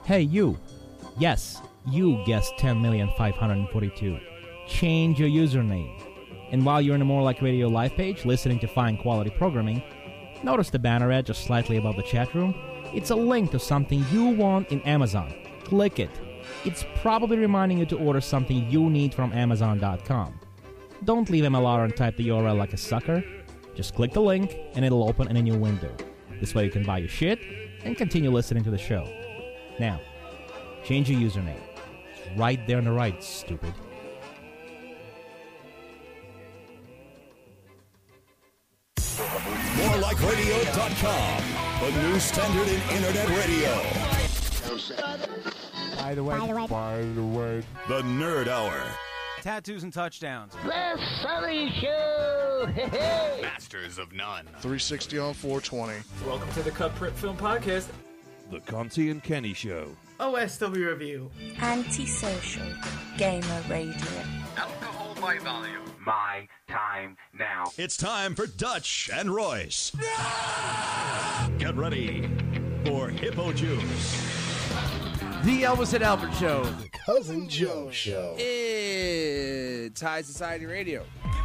Hey, you. Yes, you guessed 10,542. Change your username. And while you're in the More Like Radio live page, listening to fine quality programming, notice the banner ad just slightly above the chat room? It's a link to something you want in Amazon. Click it. It's probably reminding you to order something you need from Amazon.com. Don't leave MLR and type the URL like a sucker. Just click the link and it'll open in a new window. This way you can buy your shit and continue listening to the show. Now, change your username. It's right there on the right, stupid. MoreLikeRadio.com, the new standard in internet radio. By the way, The Nerd Hour. Tattoos and touchdowns. The Sully Show! Hey! Masters of None. 360 on 420. Welcome to the Cut Print Film Podcast. The Conti and Kenny Show. OSW Review. Antisocial Gamer Radio. Alcohol by volume. My time now. It's time for Dutch and Royce. Get ready for Hippo Juice. The Elvis and Albert Show. The Cousin Joe Show. It's High Society Radio.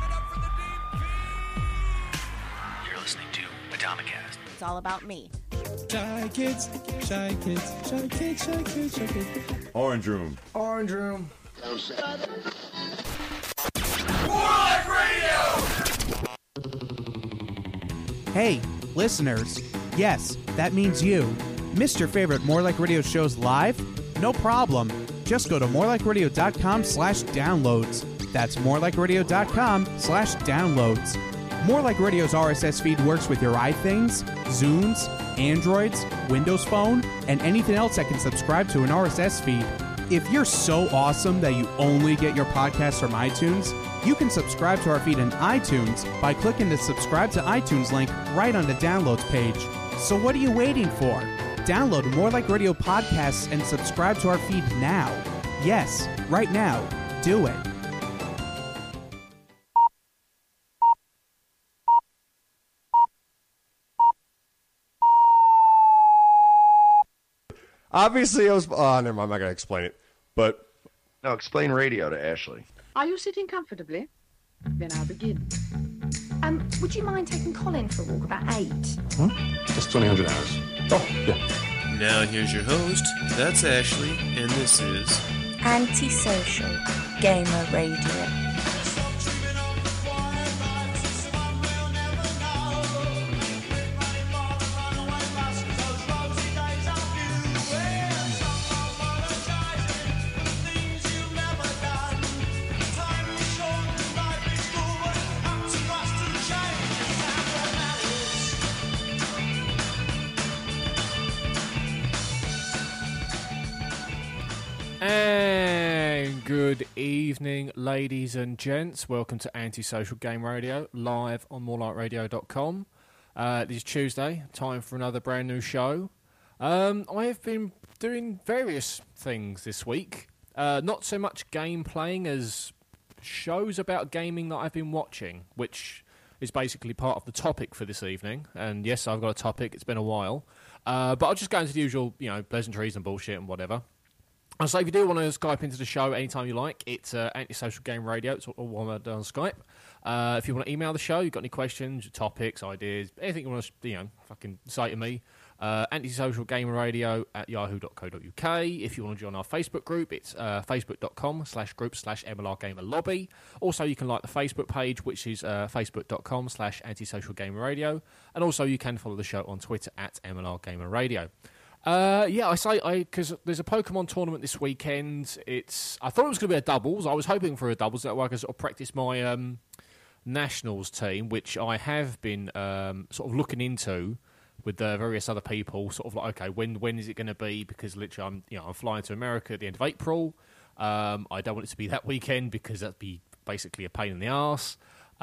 You're listening to Atomicast. It's all about me. Shy kids, shy kids, shy kids, shy kids, shy kids. Orange Room. Orange Room. Hey, listeners. Yes, that means you. Missed your favorite More Like Radio shows live? No problem. Just go to morelikeradio.com/downloads. That's morelikeradio.com/downloads. More Like Radio's RSS feed works with your iThings, Zunes, Androids, Windows Phone, and anything else that can subscribe to an RSS feed. If you're so awesome that you only get your podcasts from iTunes, you can subscribe to our feed in iTunes by clicking the subscribe to iTunes link right on the downloads page. So what are you waiting for? Download More Like Radio podcasts and subscribe to our feed now. Yes, right now. Do it. Obviously, I was... Oh, never mind. I'm not going to explain it. But... No, explain radio to Ashley. Are you sitting comfortably? Then I'll begin. Would you mind taking Colin for a walk about 8? Just 200 hours. Oh, yeah. Now here's your host. That's Ashley, and this is... Antisocial Gamer Radio. And good evening, ladies and gents. Welcome to Antisocial Game Radio, live on morelikeradio.com. This is Tuesday, time for another brand new show. I have been doing various things this week. Not so much game playing as shows about gaming that I've been watching, which is basically part of the topic for this evening. And yes, I've got a topic. It's been a while. But I'll just go into the usual, pleasantries and bullshit and whatever. So if you do want to Skype into the show anytime you like, it's Antisocial Game Radio. It's all one word on Skype. If you want to email the show, you've got any questions, topics, ideas, anything you want to, fucking say to me, antisocialgamerradio@yahoo.co.uk. If you want to join our Facebook group, it's facebook.com/group/MLRGamerLobby. Also, you can like the Facebook page, which is facebook.com/antisocialgamerradio. And also, you can follow the show on Twitter @MLRGamerRadio. Because there's a Pokemon tournament this weekend. I thought it was going to be a doubles. I was hoping for a doubles. That way I could sort of practice my nationals team, which I have been sort of looking into with various other people. Sort of like, okay, when is it going to be? Because literally, I'm flying to America at the end of April. I don't want it to be that weekend because that'd be basically a pain in the arse.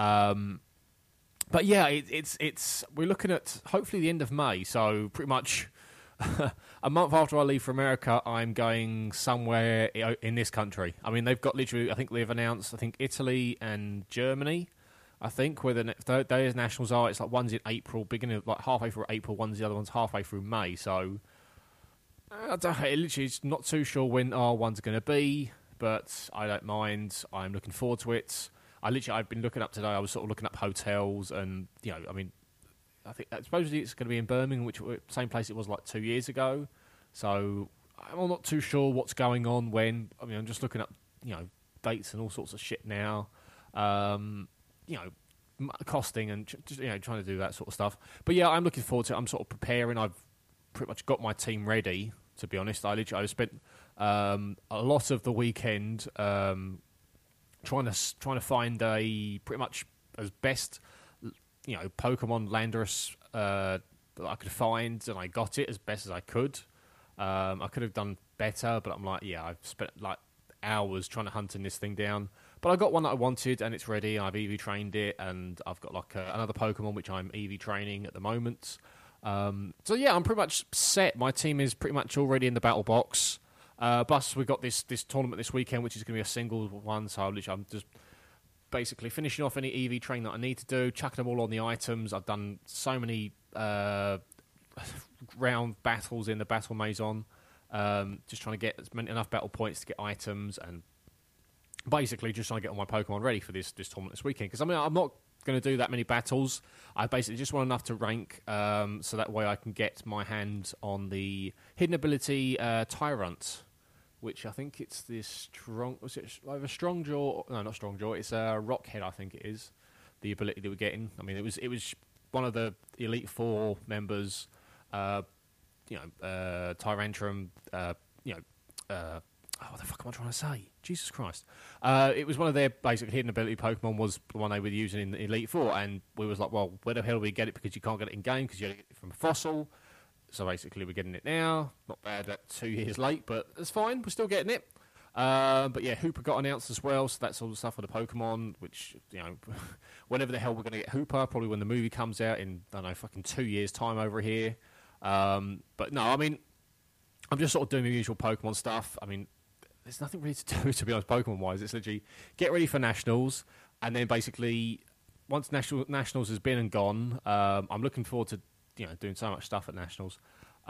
But yeah, we're looking at hopefully the end of May. So pretty much. A month after I leave for America, I'm going somewhere in this country. I mean, they've got literally, I think they've announced, Italy and Germany, where their nationals are. It's like one's in April, beginning of like halfway through April, the other one's halfway through May. So I don't, literally, it's not too sure when R1's going to be, but I don't mind. I'm looking forward to it. I've been looking up today. I was sort of looking up hotels, and I think supposedly it's going to be in Birmingham, which same place it was like 2 years ago. So I'm not too sure what's going on when. I mean, I'm just looking up, dates and all sorts of shit now. Costing and just trying to do that sort of stuff. But yeah, I'm looking forward to it. I'm sort of preparing. I've pretty much got my team ready. To be honest, I spent a lot of the weekend trying to find a pretty much as best Pokemon Landorus that I could find, and I got it as best as I could. I could have done better, but I'm like, I've spent like hours trying to hunt this thing down. But I got one that I wanted, and it's ready. I've EV trained it, and I've got like another Pokemon which I'm EV training at the moment. So yeah, I'm pretty much set. My team is pretty much already in the battle box. Plus, we've got this tournament this weekend, which is going to be a single one. So I'm just basically finishing off any EV train that I need to do, chucking them all on the items. I've done so many round battles in the Battle Maison, just trying to get enough battle points to get items, and basically just trying to get all my Pokemon ready for this tournament this weekend. Because I'm not going to do that many battles. I basically just want enough to rank, so that way I can get my hand on the hidden ability Tyrant, which I think it's this strong. Was it either Strong Jaw? No, not Strong Jaw. It's Rockhead. I think it is the ability that we're getting. I mean, it was one of the Elite Four members. Tyrantrum. What the fuck am I trying to say? Jesus Christ! It was one of their basic hidden ability Pokemon. Was the one they were using in the Elite Four, and we was like, well, where the hell do we get it? Because you can't get it in game because you get it from a fossil. So basically, we're getting it now. Not bad, that 2 years late, but it's fine. We're still getting it. But yeah, Hooper got announced as well, so that's all the stuff for the Pokemon, which, whenever the hell we're going to get Hooper, probably when the movie comes out in, I don't know, fucking 2 years' time over here. But no, I mean, I'm just sort of doing the usual Pokemon stuff. I mean, there's nothing really to do, to be honest, Pokemon-wise. It's literally get ready for Nationals, and then basically, once Nationals has been and gone, I'm looking forward to doing so much stuff at Nationals.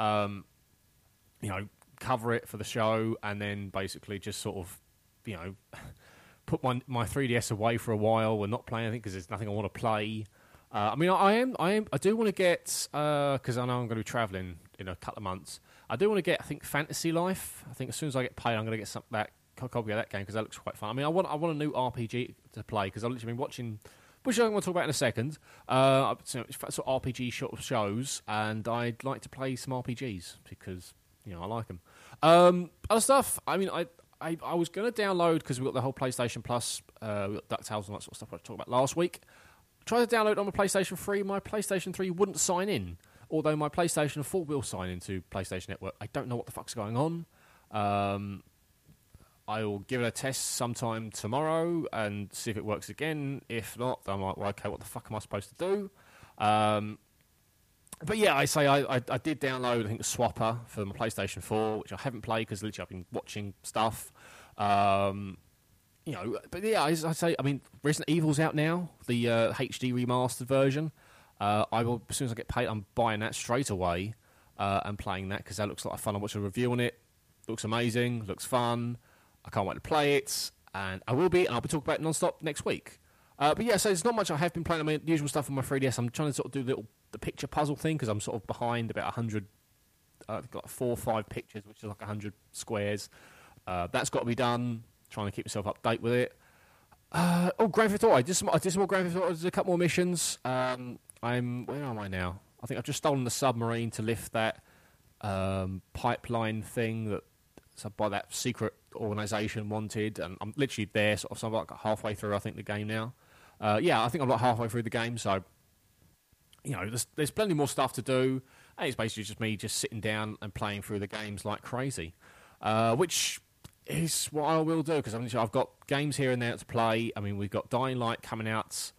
Cover it for the show, and then basically just sort of, put my 3DS away for a while. We're not playing anything because there's nothing I want to play. I mean, I do want to get, because I know I'm going to be travelling in a couple of months. I do want to get, I think, Fantasy Life. I think as soon as I get paid, I'm going to get that copy of that game because that looks quite fun. I mean, I want a new RPG to play because I've literally been watching, which I'm going to talk about in a second. Sort of RPG shows, and I'd like to play some RPGs because I like them. Other stuff. I mean, I was going to download because we got the whole PlayStation Plus, we got DuckTales and that sort of stuff I talked about last week. Tried to download it on my PlayStation 3. My PlayStation 3 wouldn't sign in, although my PlayStation 4 will sign into PlayStation Network. I don't know what the fuck's going on. I will give it a test sometime tomorrow and see if it works again. If not, then I'm like, well, okay, what the fuck am I supposed to do? But yeah, I did download, I think, Swapper for my PlayStation 4, which I haven't played because literally I've been watching stuff. But yeah, I say, I mean, Resident Evil's out now, the HD remastered version. I will, as soon as I get paid, I'm buying that straight away and playing that because that looks like fun. I watched a review on it. Looks amazing, looks fun. I can't wait to play it, and I'll be talking about it non-stop next week. But yeah, so there's not much I have been playing. I mean, the usual stuff on my 3DS. I'm trying to sort of do the picture puzzle thing because I'm sort of behind about 100. I've got 4 or 5 pictures, which is like 100 squares. That's got to be done. Trying to keep myself up to date with it. Grand Theft Auto. I did some more Grand Theft Auto. There's a couple more missions. Where am I now? I think I've just stolen the submarine to lift that pipeline thing that by that secret organisation wanted, and I'm literally there, sort of. So I'm like halfway through, I think, the game now. I think I'm like halfway through the game. So, there's plenty more stuff to do. And it's basically just me just sitting down and playing through the games like crazy, which is what I will do because I've got games here and there to play. I mean, we've got Dying Light coming out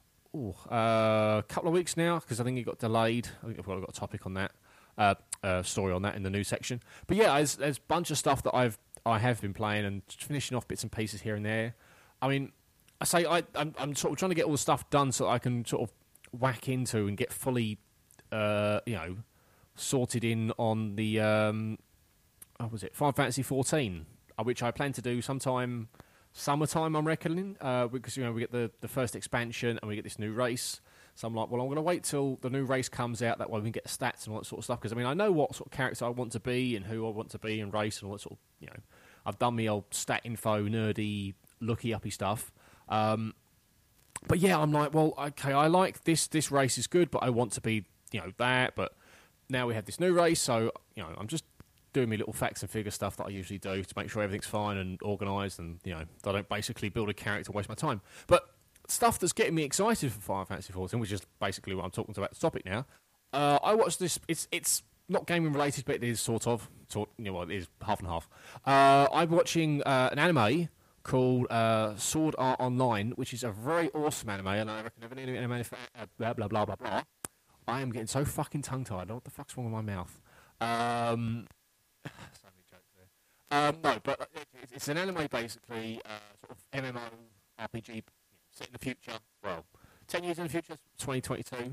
a couple of weeks now because I think it got delayed. I think I've got a topic on that, story on that in the news section. But yeah, there's a bunch of stuff that I have been playing and finishing off bits and pieces here and there. I mean, I say I'm sort of trying to get all the stuff done so that I can sort of whack into and get fully, sorted in on the was it Final Fantasy 14, which I plan to do sometime summertime, I'm reckoning, because we get the first expansion and we get this new race. So I'm like, well, I'm going to wait till the new race comes out. That way we can get the stats and all that sort of stuff. Because I know what sort of character I want to be and who I want to be and race and all that sort of, I've done my old stat info, nerdy, looky-uppy stuff. But yeah, I'm like, well, okay, I like this race is good, but I want to be, that. But now we have this new race, so, I'm just doing my little facts and figure stuff that I usually do to make sure everything's fine and organised and, that I don't basically build a character and waste my time. But stuff that's getting me excited for Final Fantasy 14, which is basically what I'm talking about the topic now. I watched this, it's not gaming related, but it is it is half and half. I'm watching an anime called Sword Art Online, which is a very awesome anime, and I reckon if any anime blah blah blah blah blah. I am getting so fucking tongue tied. I don't know what the fuck's wrong with my mouth. So many jokes there. No, but it's an anime basically, sort of MMO RPG set in the future. Well, 10 years in the future, 2022.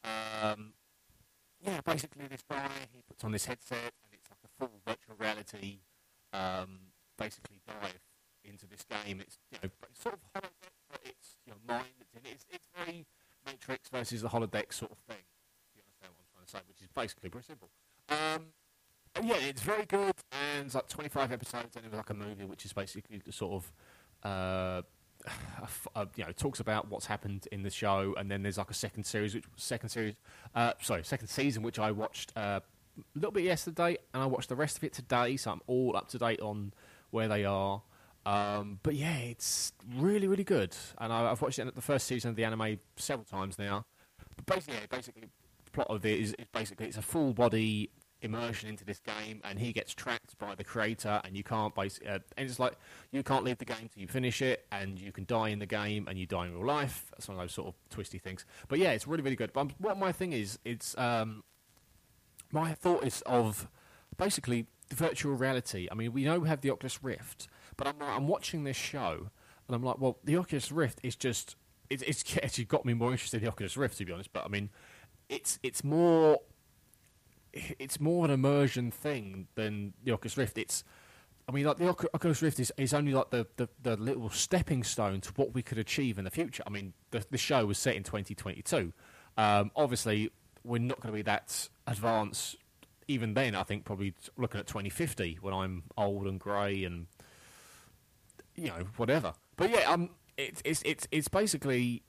Yeah, basically this guy, he puts on this headset and it's like a full virtual reality, basically dive into this game. It's sort of holodeck, but it's your mind that's in it. It's very Matrix versus the holodeck sort of thing. You understand what I'm trying to say? Which is basically pretty simple. And yeah, it's very good, and it's like 25 episodes, and it was like a movie, which is basically the sort of talks about what's happened in the show, and then there's like a second season, which I watched a little bit yesterday, and I watched the rest of it today, so I'm all up to date on where they are. But yeah, it's really, really good, and I've watched the first season of the anime several times now. But basically, the plot of it is basically it's a full body immersion into this game, and he gets tracked by the creator, and you can't and it's like you can't leave the game till you finish it, and you can die in the game, and you die in real life. That's one of those sort of twisty things. But yeah, it's really, really good. But what my thing is, it's my thought is of basically the virtual reality. I mean, we know we have the Oculus Rift, but I'm watching this show, and I'm like, well, the Oculus Rift is just it's actually got me more interested in the Oculus Rift, to be honest. But I mean, it's more an immersion thing than the Oculus Rift. The Oculus Rift is only like the little stepping stone to what we could achieve in the future. I mean, the show was set in 2022. Obviously, we're not going to be that advanced even then. I think probably looking at 2050 when I'm old and grey and whatever. But yeah, it's basically.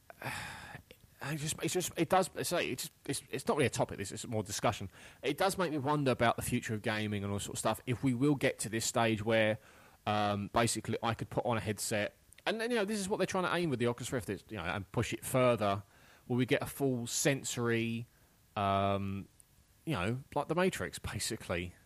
It's not really a topic. This is more discussion. It does make me wonder about the future of gaming and all sort of stuff. If we will get to this stage where, basically, I could put on a headset, and this is what they're trying to aim with the Oculus Rift, and push it further. Will we get a full sensory, like the Matrix, basically?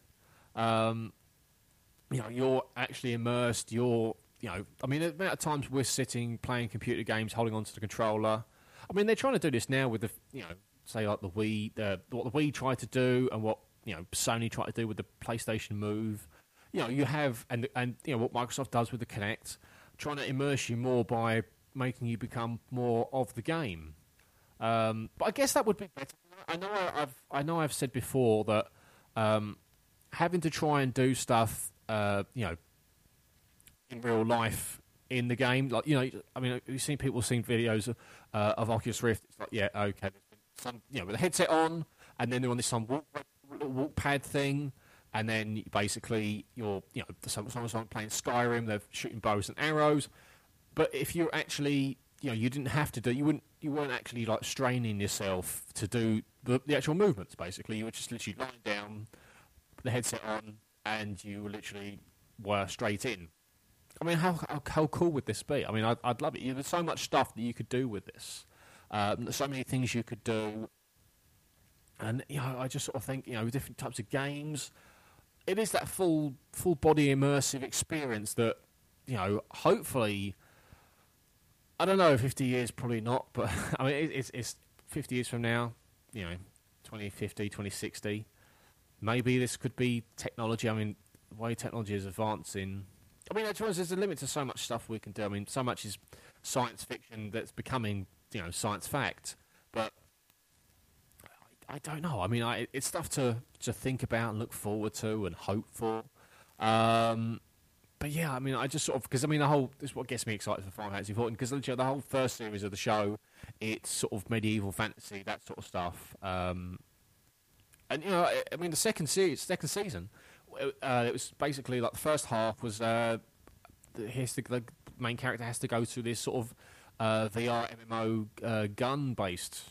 You're actually immersed. The amount of times we're sitting playing computer games, holding onto the controller. I mean, they're trying to do this now with the, say like the Wii, what the Wii tried to do, and what Sony tried to do with the PlayStation Move. You have and what Microsoft does with the Kinect, trying to immerse you more by making you become more of the game. But I guess that would be better. I know I've said before that having to try and do stuff, in real life. In the game, you've seen people seeing videos of Oculus Rift. It's like, yeah, okay, there's been some, with the headset on, and then they're on this walk pad thing, and then basically someone's playing Skyrim, they're shooting bows and arrows. But if you're actually, you didn't have to do, you weren't actually like straining yourself to do the actual movements. Basically, you were just literally lying down, the headset on, and you literally were straight in. I mean, how cool would this be? I mean, I'd love it. There's so much stuff that you could do with this. There's so many things you could do. And, I just sort of think, different types of games. It is that full body immersive experience that, hopefully, I don't know, 50 years, probably not. But, I mean, it's 50 years from now, 2050, 2060. Maybe this could be technology. I mean, the way technology is advancing. I mean, there's a limit to so much stuff we can do. I mean, so much is science fiction that's becoming, science fact. But I don't know. I mean, it's stuff to think about and look forward to and hope for. But yeah, I mean, I just sort of, because I mean, this is what gets me excited for Final Fantasy XIV, because the whole first series of the show, it's sort of medieval fantasy, that sort of stuff. And you know, I mean, the second season, it was basically like the first half was the main character has to go to this sort of VR MMO gun-based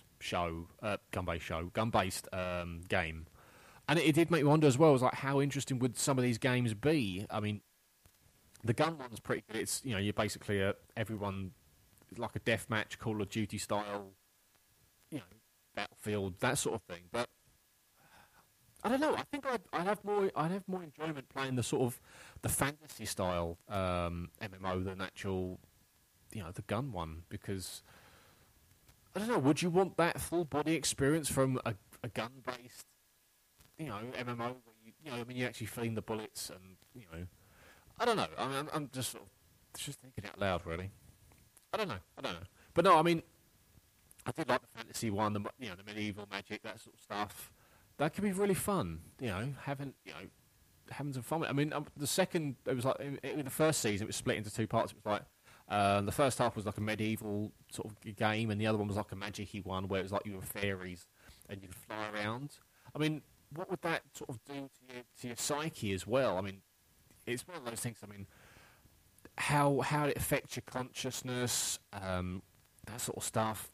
game. And it did make me wonder as well, like how interesting would some of these games be? I mean, the gun one's pretty good. It's, you know, you're basically everyone like a deathmatch, Call of Duty style, you know, Battlefield, that sort of thing. But I don't know. I think I'd have more enjoyment playing the sort of the fantasy style MMO than actual, you know, the gun one, because I don't know. Would you want that full body experience from a gun based, you know, MMO where you know, I mean, you're actually feeling the bullets and, you know, I don't know. I mean, I'm just sort of just thinking out loud, really. I don't know. But no, I mean, I did like the fantasy one, the medieval magic, that sort of stuff. That could be really fun, you know, having some fun. I mean, the second, it was like in the first season, it was split into two parts. It was like the first half was like a medieval sort of game, and the other one was like a magic-y one where it was like you were fairies and you could fly around. I mean, what would that sort of do to your psyche as well? I mean, it's one of those things. I mean, how it affects your consciousness, that sort of stuff.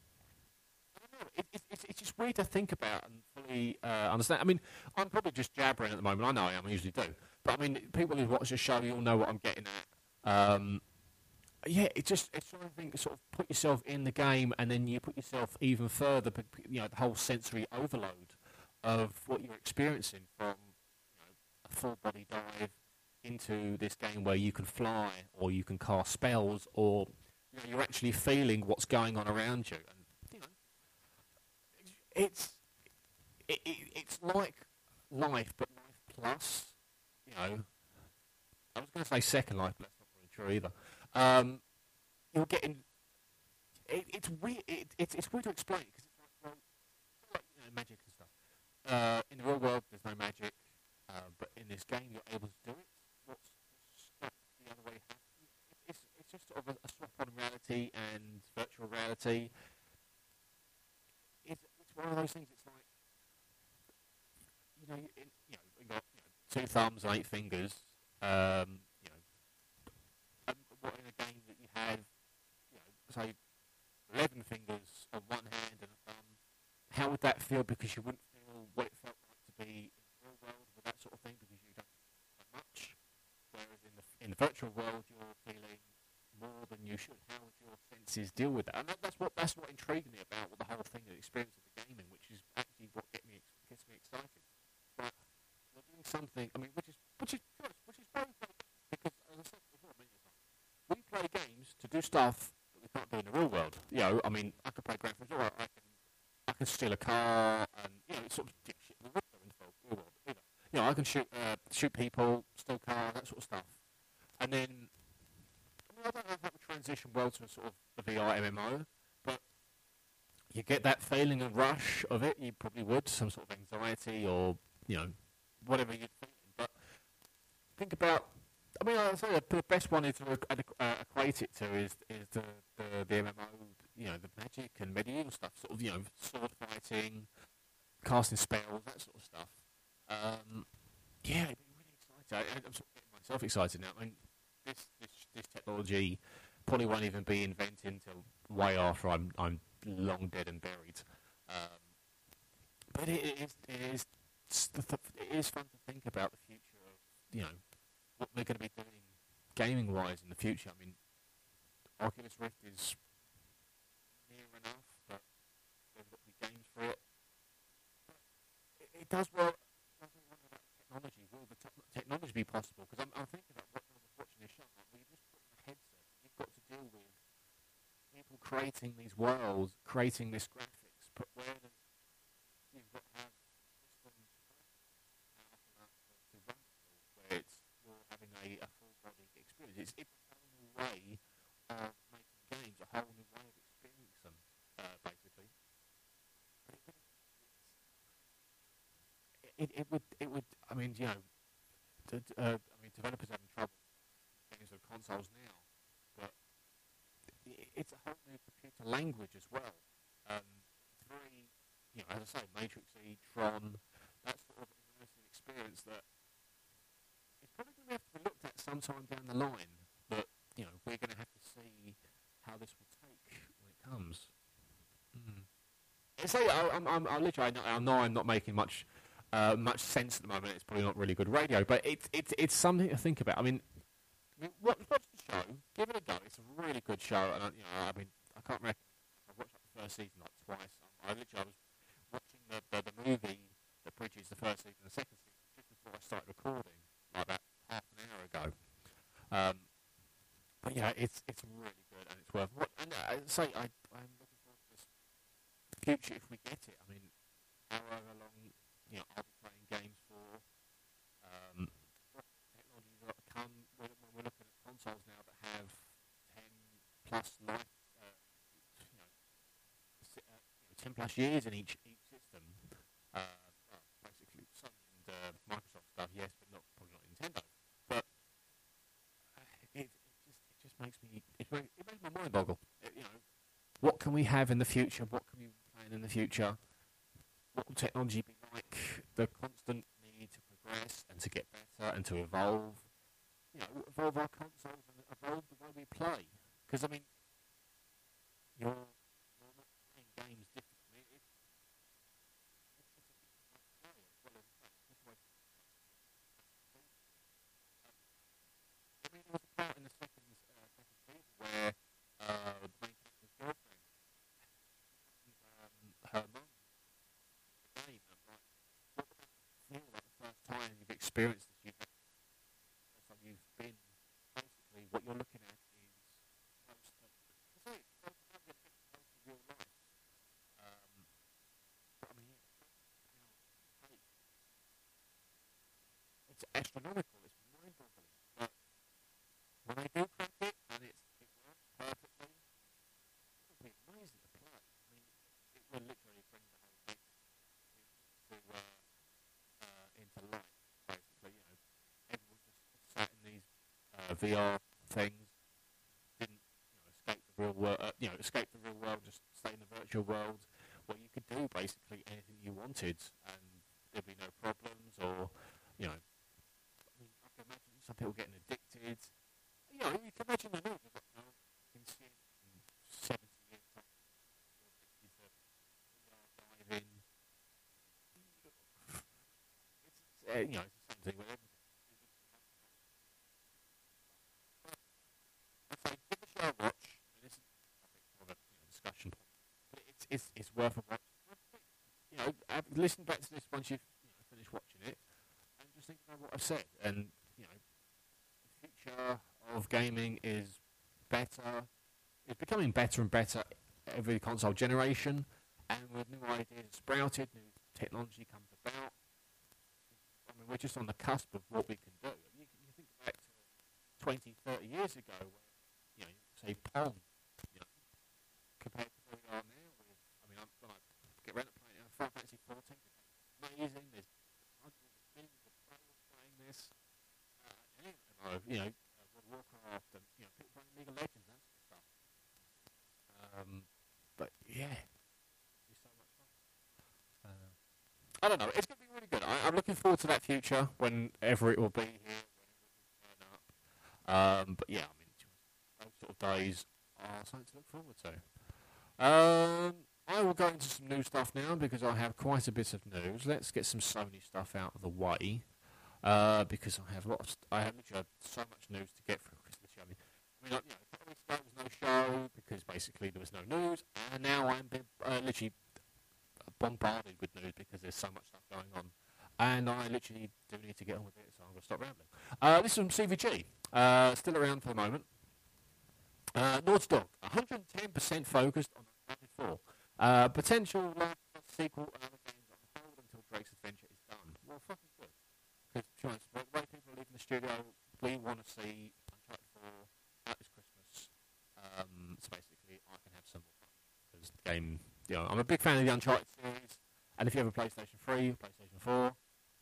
It's just weird to think about and fully understand. I mean, I'm probably just jabbering at the moment. I know I am. I usually do. But I mean, people who watch the show, you'll know what I'm getting at. Yeah, it's trying to think, sort of put yourself in the game, and then you put yourself even further. You know, the whole sensory overload of what you're experiencing from, you know, a full body dive into this game where you can fly or you can cast spells, or you know, you're actually feeling what's going on around you. And you know, it's like life, but life plus. You know, I was going to say Second Life, but that's not really true either. You're getting it's weird. It's weird to explain, because it's like, you know, magic and stuff. In the real world, there's no magic, but in this game, you're able to do it. What's stopped the other way happening? It's just sort of a swap on reality and virtual reality. It's one of those things. It's like, you know, you got 2 thumbs and 8 fingers. You know, and what in a game that you have, you know, say 11 fingers on one hand and a thumb, how would that feel? Because you wouldn't feel what it felt like to be in the real world with that sort of thing, because you don't so much. Whereas in the virtual world, you're feeling more than you should. How would your senses deal with that? And that's what intrigued me about the whole thing, the experience of the gaming, which is actually what gets me excited. But we're doing something. I mean, which is very good, because as I said before many times, we play games to do stuff that we can't do in the real world. You know, I mean, I could play Grand Theft Auto. I can steal a car, and you know, it's sort of shit in the real world either. You know, I can shoot people, steal cars, that sort of stuff. And then, I mean, I don't know if that would transition well to a sort of a VR MMO, but you get that feeling and rush of it. You probably would, some sort of anxiety or, you know, whatever you're feeling. But think about, I mean, I'd say the best one to equate it to is the MMO, you know, the magic and medieval stuff, sort of, you know, sword fighting, casting spells, that sort of stuff. Yeah, it'd be really exciting. I'm sort of getting myself excited now. I mean, this technology probably won't even be invented until way after I'm long dead and buried. But it is fun to think about the future of, you know, what we're going to be doing gaming-wise in the future. I mean, Oculus Rift is near enough, but there's got to be games for it. But it does well. I think wonder about technology. Will the technology be possible? Because I'm thinking about when I was watching this show, like, well, you just put in a headset, you've got to deal with people creating these worlds, creating this graphics, but where does you've got to have systems powerful enough to run it all, where you're having a full body experience. It's a whole new way of making games, a whole new way of experiencing them, basically. But it would. I mean, you know, developers having trouble games with consoles now, but it's a whole new computer language as well. It's very, you know, as I say, Matrix-y, Tron, that sort of immersive experience that it's probably going to have to be looked at sometime down the line. But you know, we're going to have to see how this will take when it comes. So I know I'm not making much sense at the moment. It's probably not really good radio, but it's something to think about. I mean, watch the show, give it a go. It's a really good show, and I can't remember. I've watched the first season like twice. I was watching the movie that bridges the first season and the second season just before I started recording, like about half an hour ago. But yeah, it's really good and it's worth. I'm looking forward to this future if we get it. I mean, however long I'll be playing games for. What technology will come when we're looking at consoles now that have 10 plus life, 10 plus years in each system. Basically, Sony and Microsoft stuff, yes, but probably not Nintendo. But it just makes my mind boggle. What can we have in the future? What can we plan in the future? What will technology be like? The constant need to progress and to get better and to evolve. Evolve our consoles and evolve the way we play. Because, I mean, you're not playing games differently. It's there was a part in the second season where the main character's girlfriend and her mum game. I'm like, what would that feel like the first time you've experienced this? The first time you've been, basically, what you're looking at is close to real life. But I mean, it's astronomical. It's mind-boggling. But when they do crack it and it works perfectly, it'll be amazing to play. I mean, it will literally bring the whole thing into life. Basically, everyone just sat in these VR things, didn't escape the real world. Escape the real world, just stay in the virtual world where you could do basically anything you wanted, and there'd be no problems. Or I can imagine some people getting addicted. You can imagine the news. Been seeing 70 years addicted to VR diving. It's the same thing with everything. I say give the show a watch. This is more of a discussion point, but it's worth a watch. Listen back to this once you've finished watching it, and just think about what I've said. And the future of gaming is better. It's becoming better and better every console generation, and with new ideas sprouted, new technology comes about. I mean, we're just on the cusp of what we can do. You think back to 20, 30 years ago, where say Pong, compared to where we are now. When I get around to playing Final Fantasy 14, it's amazing. There's hundreds of millions of players playing this. World of Warcraft, and people playing League of Legends, that sort of stuff. But yeah, it's so much fun. I don't know. It's going to be really good. I'm looking forward to that future whenever it will be here, whenever it will turn up. But yeah, I mean, those sort of days are something to look forward to. I will go into some new stuff now because I have quite a bit of news. Let's get some Sony stuff out of the way. Because I have literally so much news to get through Christmas. A couple of weeks ago there was no show because basically there was no news, and now I'm literally bombarded with news because there's so much stuff going on, and I literally do need to get on with it, so I'm going to stop rambling. This is from CVG, still around for the moment. Naughty Dog, 110% focused on Uncharted 4. Potential sequel and other games on hold until Drake's Adventure is done. Well, fucking good. Because the way people are leaving the studio, we want to see Uncharted 4 out this Christmas. So basically, I can have some more fun. Because the game, I'm a big fan of the Uncharted series. And if you have a PlayStation 3, PlayStation 4,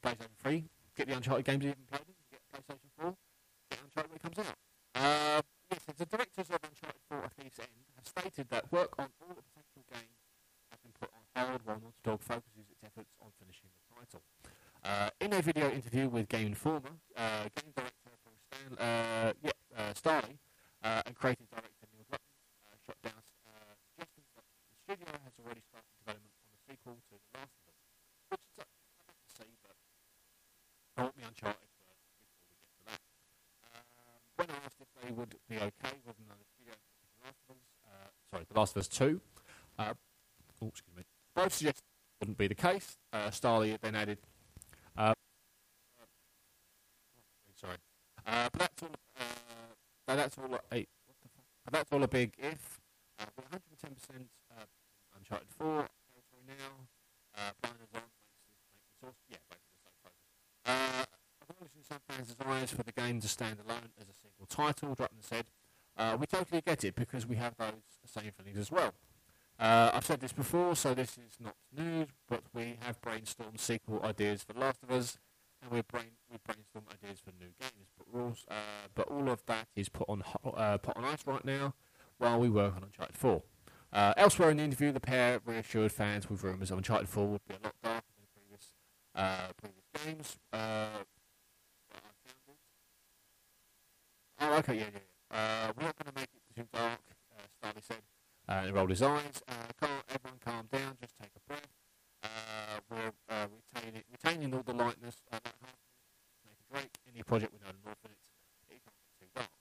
PlayStation 3, get the Uncharted games if you haven't played them. Get PlayStation 4, get Uncharted when it comes out. Yes, the directors of Uncharted 4 A Thief's End have stated that work on all the potential games has been put on hold while Naughty Dog focuses its efforts on finishing the title. In a video interview with Game Informer, game director Paul Starley and creative director Neil Druckmann shot down suggestions that the studio has already started development on the sequel to The Last of Us, which is I'd like to see, but I want me Uncharted first before we get to that. When asked if they would be okay with another studio The Last of Us, The Last of Us 2, both suggested it wouldn't be the case. Starley then added, that's all a big if. We're 110% Uncharted 4 territory now. Blinders on makes this awesome. Yeah, basically the same focus. Acknowledging some fans' desires for the game to stand alone as a single title, Druckmann said, we totally get it because we have those same feelings as well. I've said this before, so this is not news, but we have brainstormed sequel ideas for The Last of Us, and we brainstorm ideas for new games, but all of that is put on ice right now while we work on Uncharted 4. Elsewhere in the interview, the pair reassured fans with rumours of Uncharted 4 would be a lot darker than the previous games. We're not going to make it too dark, Starley said. He rolled his eyes. Everyone calm down, just take a breath. We're retaining all the lightness that happens. Nathan Drake, any project with no north in it, it can't get too dark.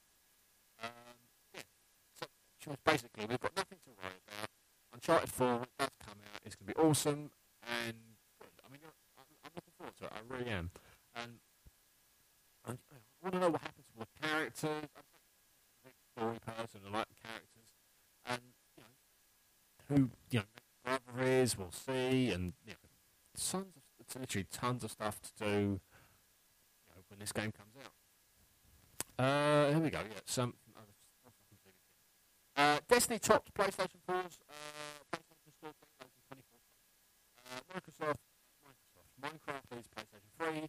So basically, we've got nothing to worry about. Uncharted 4, when it does come out, it's going to be awesome, and I mean, I'm looking forward to it, I really am. And I want to know what happens to the characters. I'm a big story person, I like the characters, and who the brother is, we'll see, and it's literally tons of stuff to do when this game comes out. Here we go. Yeah, some other stuff. Destiny topped PlayStation 4's PlayStation Store downloads in 24 hours. Minecraft leads PlayStation 3.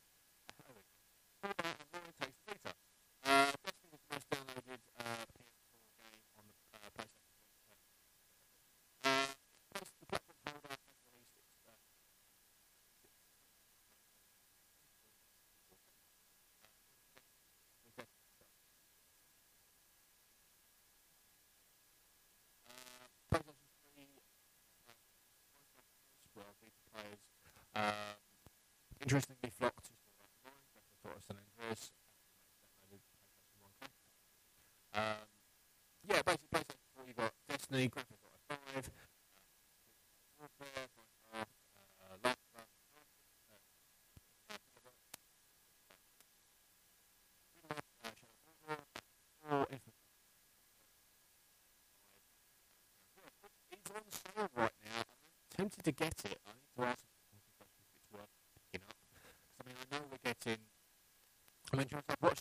Takes Vita. Destiny was the most downloaded PS4 game on the PlayStation 4. The platform holder has released its PlayStation 3 well, Vita players interestingly flocked to Grand Theft Auto San Andreas. Basically PlayStation 4 you got Destiny, Grand Theft Auto 5, Warfare, Minecraft, Last of Us, it's on sale right now. I'm tempted to get it. I need to ask some questions if it's worth picking up. Because, I mean, I know we're getting... I mean, I've watched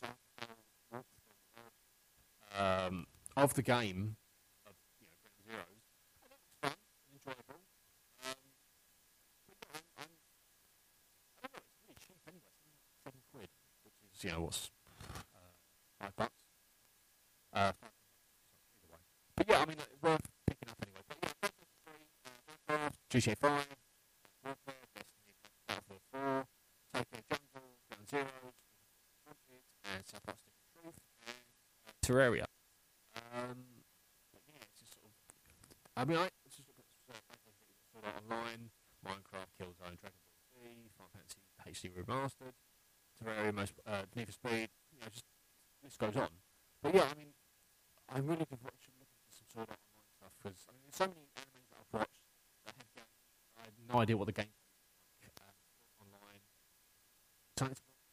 of the game, of Ground Zeroes, and it was fun and enjoyable. But yeah, I don't know, it's really cheap anyway. It's only like £7, which is, what's $5? Either way. But yeah, I mean, worth picking up anyway. But yeah, Minecraft, GTA 5, Warfare, Destiny, Battlefield 4, Tokyo Jungle, Ground Zeroes, Wanted, and South Park Stick of Truth, and Terraria. But yeah, it's just sort of... I mean, it's just sort of online, Minecraft, Killzone, Dragon Ball Z, Final Fantasy HD Remastered, Terraria, Need for Speed, just this goes on. But yeah, I mean, I'm really looking for some sort of online stuff, because I mean, there's so many animes that I've watched that have games, I have no idea what the game's like online. Okay,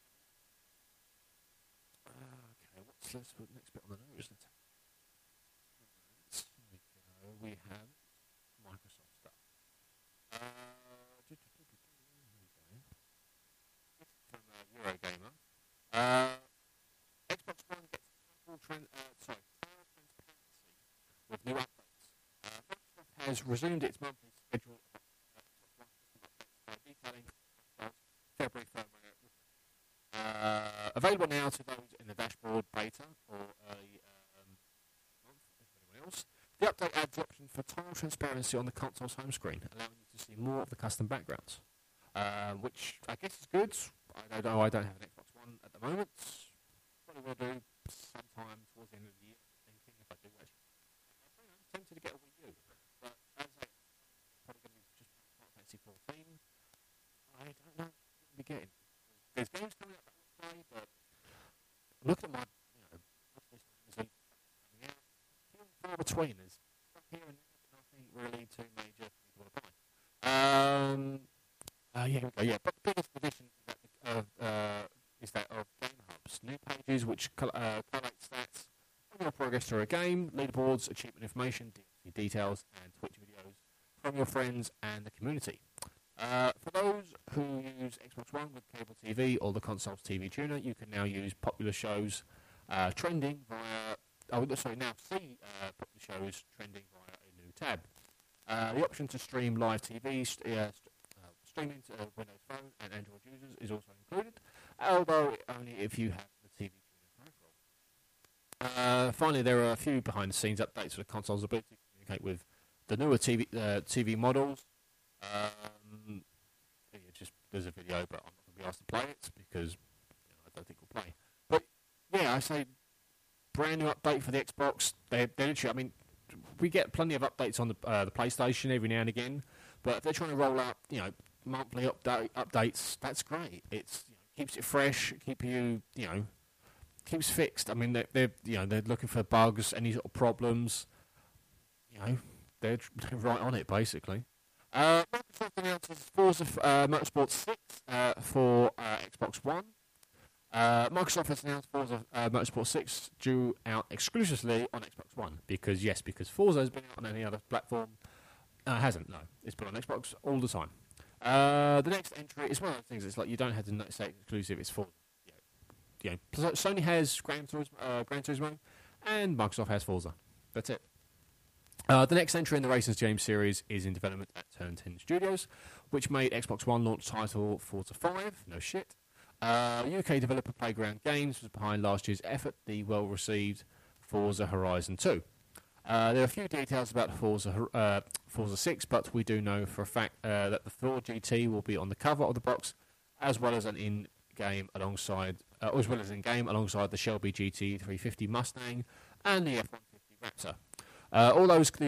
let's put the next bit on the nose. We have Microsoft stuff. Here we go. This is from Eurogamer. Xbox One gets full transparency with new updates. Microsoft has resumed its monthly schedule of Xbox One updates by detailing February firmware. Available now to those in the dashboard beta or early month, as anyone else. The update adds the option for tile transparency on the console's home screen, allowing you to see more of the custom backgrounds, which I guess is good. I don't know, I don't have an Xbox One at the moment. Probably will do sometime towards the end of the year, thinking if I do actually. I'm tempted to get a Wii U, but as I probably going to be just Final Fantasy 14, I don't know what I'm going to be getting. There's games coming out that I play, but look at my, watch list coming out. Few and far between. There's stuff here and there, but nothing really too major for me to want to buy. But the biggest addition is that of Game Hubs. New pages which collate stats on your progress through a game, leaderboards, achievement information, DLC details, and Twitch videos from your friends and the community. For those who use Xbox One with cable TV or the console's TV tuner, you can now use popular shows trending via. Now see popular shows trending via a new tab. The option to stream live TV streaming to Windows Phone and Android users is also included, although only if you have the TV tuner peripheral. Finally, there are a few behind-the-scenes updates for the console's ability to communicate with the newer TV models. There's a video, but I'm not going to be asked to play it because I don't think we'll play. But yeah, I say brand new update for the Xbox. They're literally, I mean, we get plenty of updates on the PlayStation every now and again, but if they're trying to roll out, monthly updates, that's great. It's keeps it fresh, keeps fixed. I mean, they're looking for bugs, any sort of problems. They're right on it basically. Microsoft announces Forza Motorsport 6 for Xbox One. Microsoft has announced Forza Motorsport 6 due out exclusively on Xbox One because Forza has been out on any other platform. It hasn't, no. It's been on Xbox all the time. The next entry is one of those things. It's like you don't have to say exclusive. It's Forza. Sony has Gran Turismo, and Microsoft has Forza. That's it. The next entry in the Racing Games series is in development at Turn 10 Studios, which made Xbox One launch title Forza 5. No shit. UK developer Playground Games was behind last year's effort, the well-received Forza Horizon 2. There are a few details about Forza 6, but we do know for a fact that the Ford GT will be on the cover of the box, as well as in-game alongside the Shelby GT 350 Mustang and the F-150 Raptor. All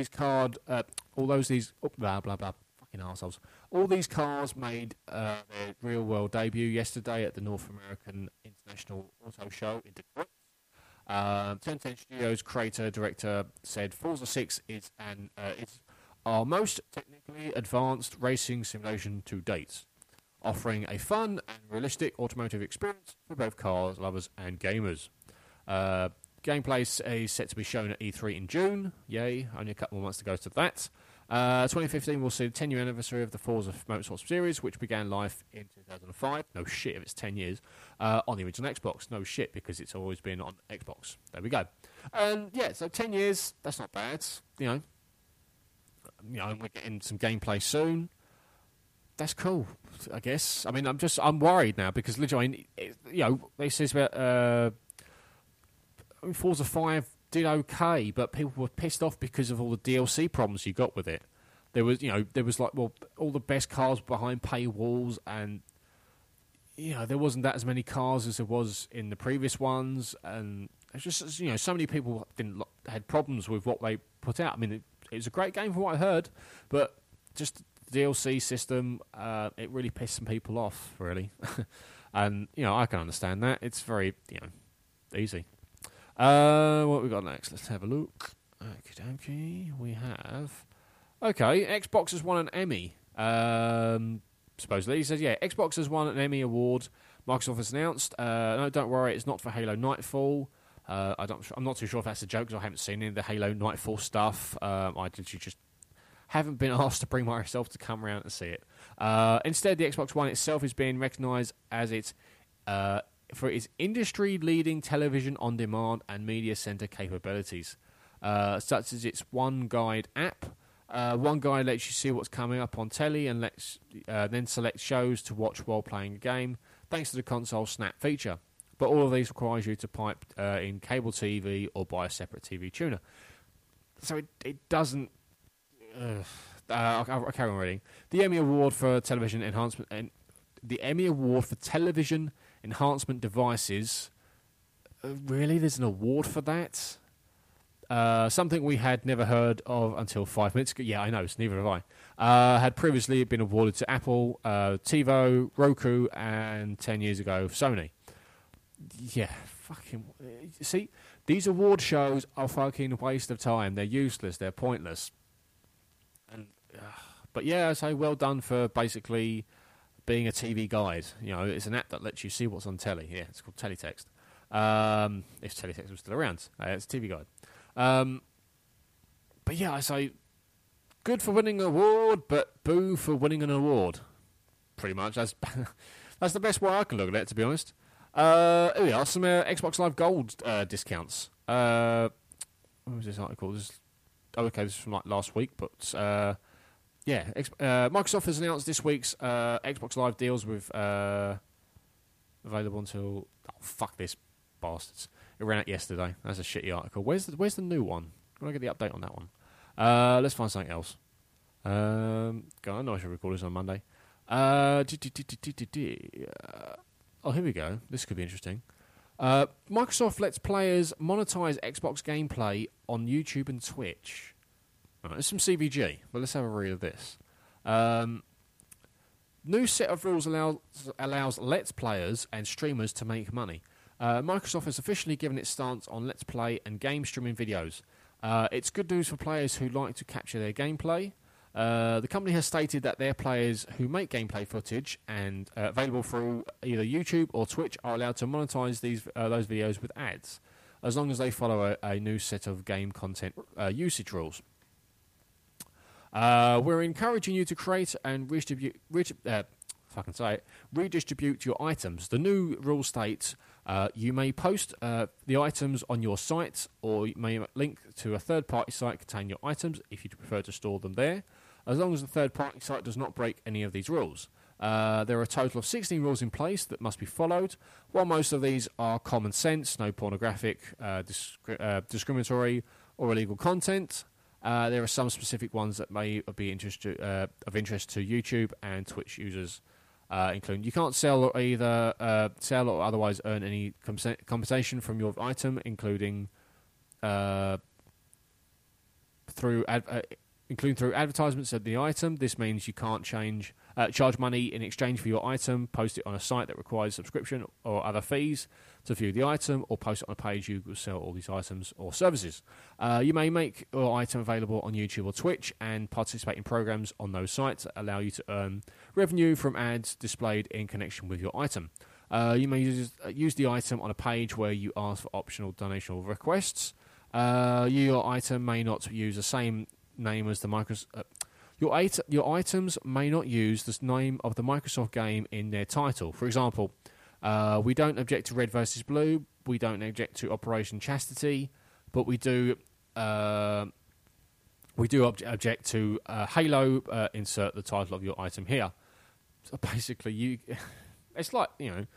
these cars made their real-world debut yesterday at the North American International Auto Show in Detroit. 1010 Studios creator-director said Forza 6 is our most technically advanced racing simulation to date, offering a fun and realistic automotive experience for both cars lovers and gamers. Gameplay is set to be shown at E3 in June. Yay, only a couple more months to go to that. 2015 will see the 10-year anniversary of the Forza Motorsport series, which began life in 2005. No shit if it's 10 years. On the original Xbox. No shit because it's always been on Xbox. There we go. So 10 years, that's not bad. And we're getting some gameplay soon. That's cool, I guess. I mean, I'm worried now because literally, they says about Forza 5 did okay, but people were pissed off because of all the DLC problems you got with it. There was all the best cars behind paywalls, and there wasn't that as many cars as there was in the previous ones, and it's just so many people had problems with what they put out. I mean, it was a great game from what I heard, but just the DLC system, it really pissed some people off, really. And I can understand that. It's very easy. What we got next? Let's have a look. Okie we have. Okay, Xbox has won an Emmy. Supposedly, he says, Xbox has won an Emmy award. Microsoft has announced. No, don't worry, it's not for Halo Nightfall. I'm not too sure if that's a joke because I haven't seen any of the Halo Nightfall stuff. I literally just haven't been asked to bring myself to come around and see it. Instead, the Xbox One itself is being recognised as for its industry-leading television on-demand and media center capabilities, such as its One Guide app, One guide lets you see what's coming up on telly and lets then select shows to watch while playing a game, thanks to the console Snap feature. But all of these requires you to pipe in cable TV or buy a separate TV tuner. So it doesn't... I'll carry on reading. The Emmy Award for Television Enhancement... the Emmy Award for Television Enhancement Devices... really? There's an award for that? Something we had never heard of until 5 minutes ago. Yeah, I know, so neither have I. Had previously been awarded to Apple, TiVo, Roku, and 10 years ago, Sony. Yeah, fucking... See, these award shows are fucking waste of time. They're useless. They're pointless. And, but yeah, I say well done for basically being a TV guide. You know, it's an app that lets you see what's on telly. Yeah, it's called Teletext. If Teletext was still around. It's a TV guide. But yeah, I say good for winning an award, but boo for winning an award. Pretty much. That's the best way I can look at it, to be honest. Here we are, some Xbox Live Gold discounts. What was this article? This is from like last week, but yeah, Microsoft has announced this week's Xbox Live deals with available until... Oh, fuck this, bastards. It ran out yesterday. That's a shitty article. Where's the new one? Can I get the update on that one? Let's find something else. I know I should record this on Monday. Oh, here we go. This could be interesting. Microsoft lets players monetize Xbox gameplay on YouTube and Twitch. Right, there's some CVG, but let's have a read of this. New set of rules allows Let's Players and streamers to make money. Microsoft has officially given its stance on Let's Play and game streaming videos. It's good news for players who like to capture their gameplay. The company has stated that their players who make gameplay footage and available through either YouTube or Twitch are allowed to monetize those videos with ads, as long as they follow a new set of game content usage rules. We're encouraging you to create and redistribute your items. The new rule states you may post the items on your site, or you may link to a third-party site containing your items if you prefer to store them there, as long as the third-party site does not break any of these rules. There are a total of 16 rules in place that must be followed. While most of these are common sense, no pornographic, discriminatory, or illegal content, there are some specific ones that may be of interest to YouTube and Twitch users, including you can't sell or either sell or otherwise earn any compensation from your item, including through advertisements of the item. This means you can't charge money in exchange for your item, post it on a site that requires subscription or other fees to view the item, or post it on a page you will sell all these items or services. You may make your item available on YouTube or Twitch and participate in programs on those sites that allow you to earn revenue from ads displayed in connection with your item. You may use the item on a page where you ask for optional donation requests. Your item may not use the same name as the Microsoft. Your items may not use the name of the Microsoft game in their title. For example, we don't object to Red vs. Blue. We don't object to Operation Chastity, but we do object to Halo. Insert the title of your item here. So basically, it's like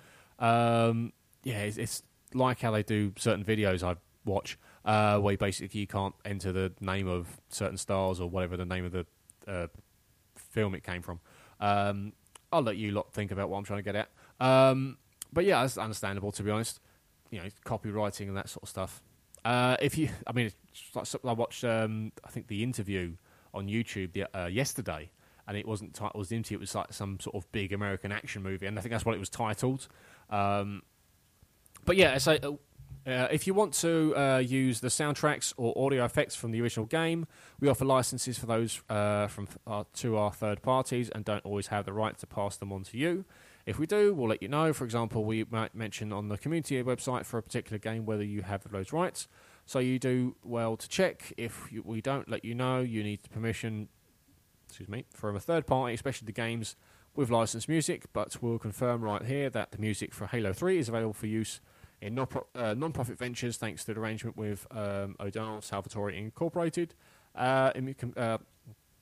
it's like how they do certain videos I watch, where basically you can't enter the name of certain stars or whatever the name of the film it came from. I'll let you lot think about what I'm trying to get at. But yeah, that's understandable, to be honest. You know, copywriting and that sort of stuff. I watched I think The Interview on YouTube yesterday, and it wasn't titled The Interview. It was like some sort of big American action movie, and I think that's what it was titled. But yeah, so if you want to use the soundtracks or audio effects from the original game, we offer licenses for those to our third parties and don't always have the right to pass them on to you. If we do, we'll let you know. For example, we might mention on the community website for a particular game whether you have those rights. So you do well to check. If we don't let you know, you need permission from a third party, especially the games with licensed music. But we'll confirm right here that the music for Halo 3 is available for use in non-profit ventures, thanks to the arrangement with O'Donnell Salvatore Incorporated.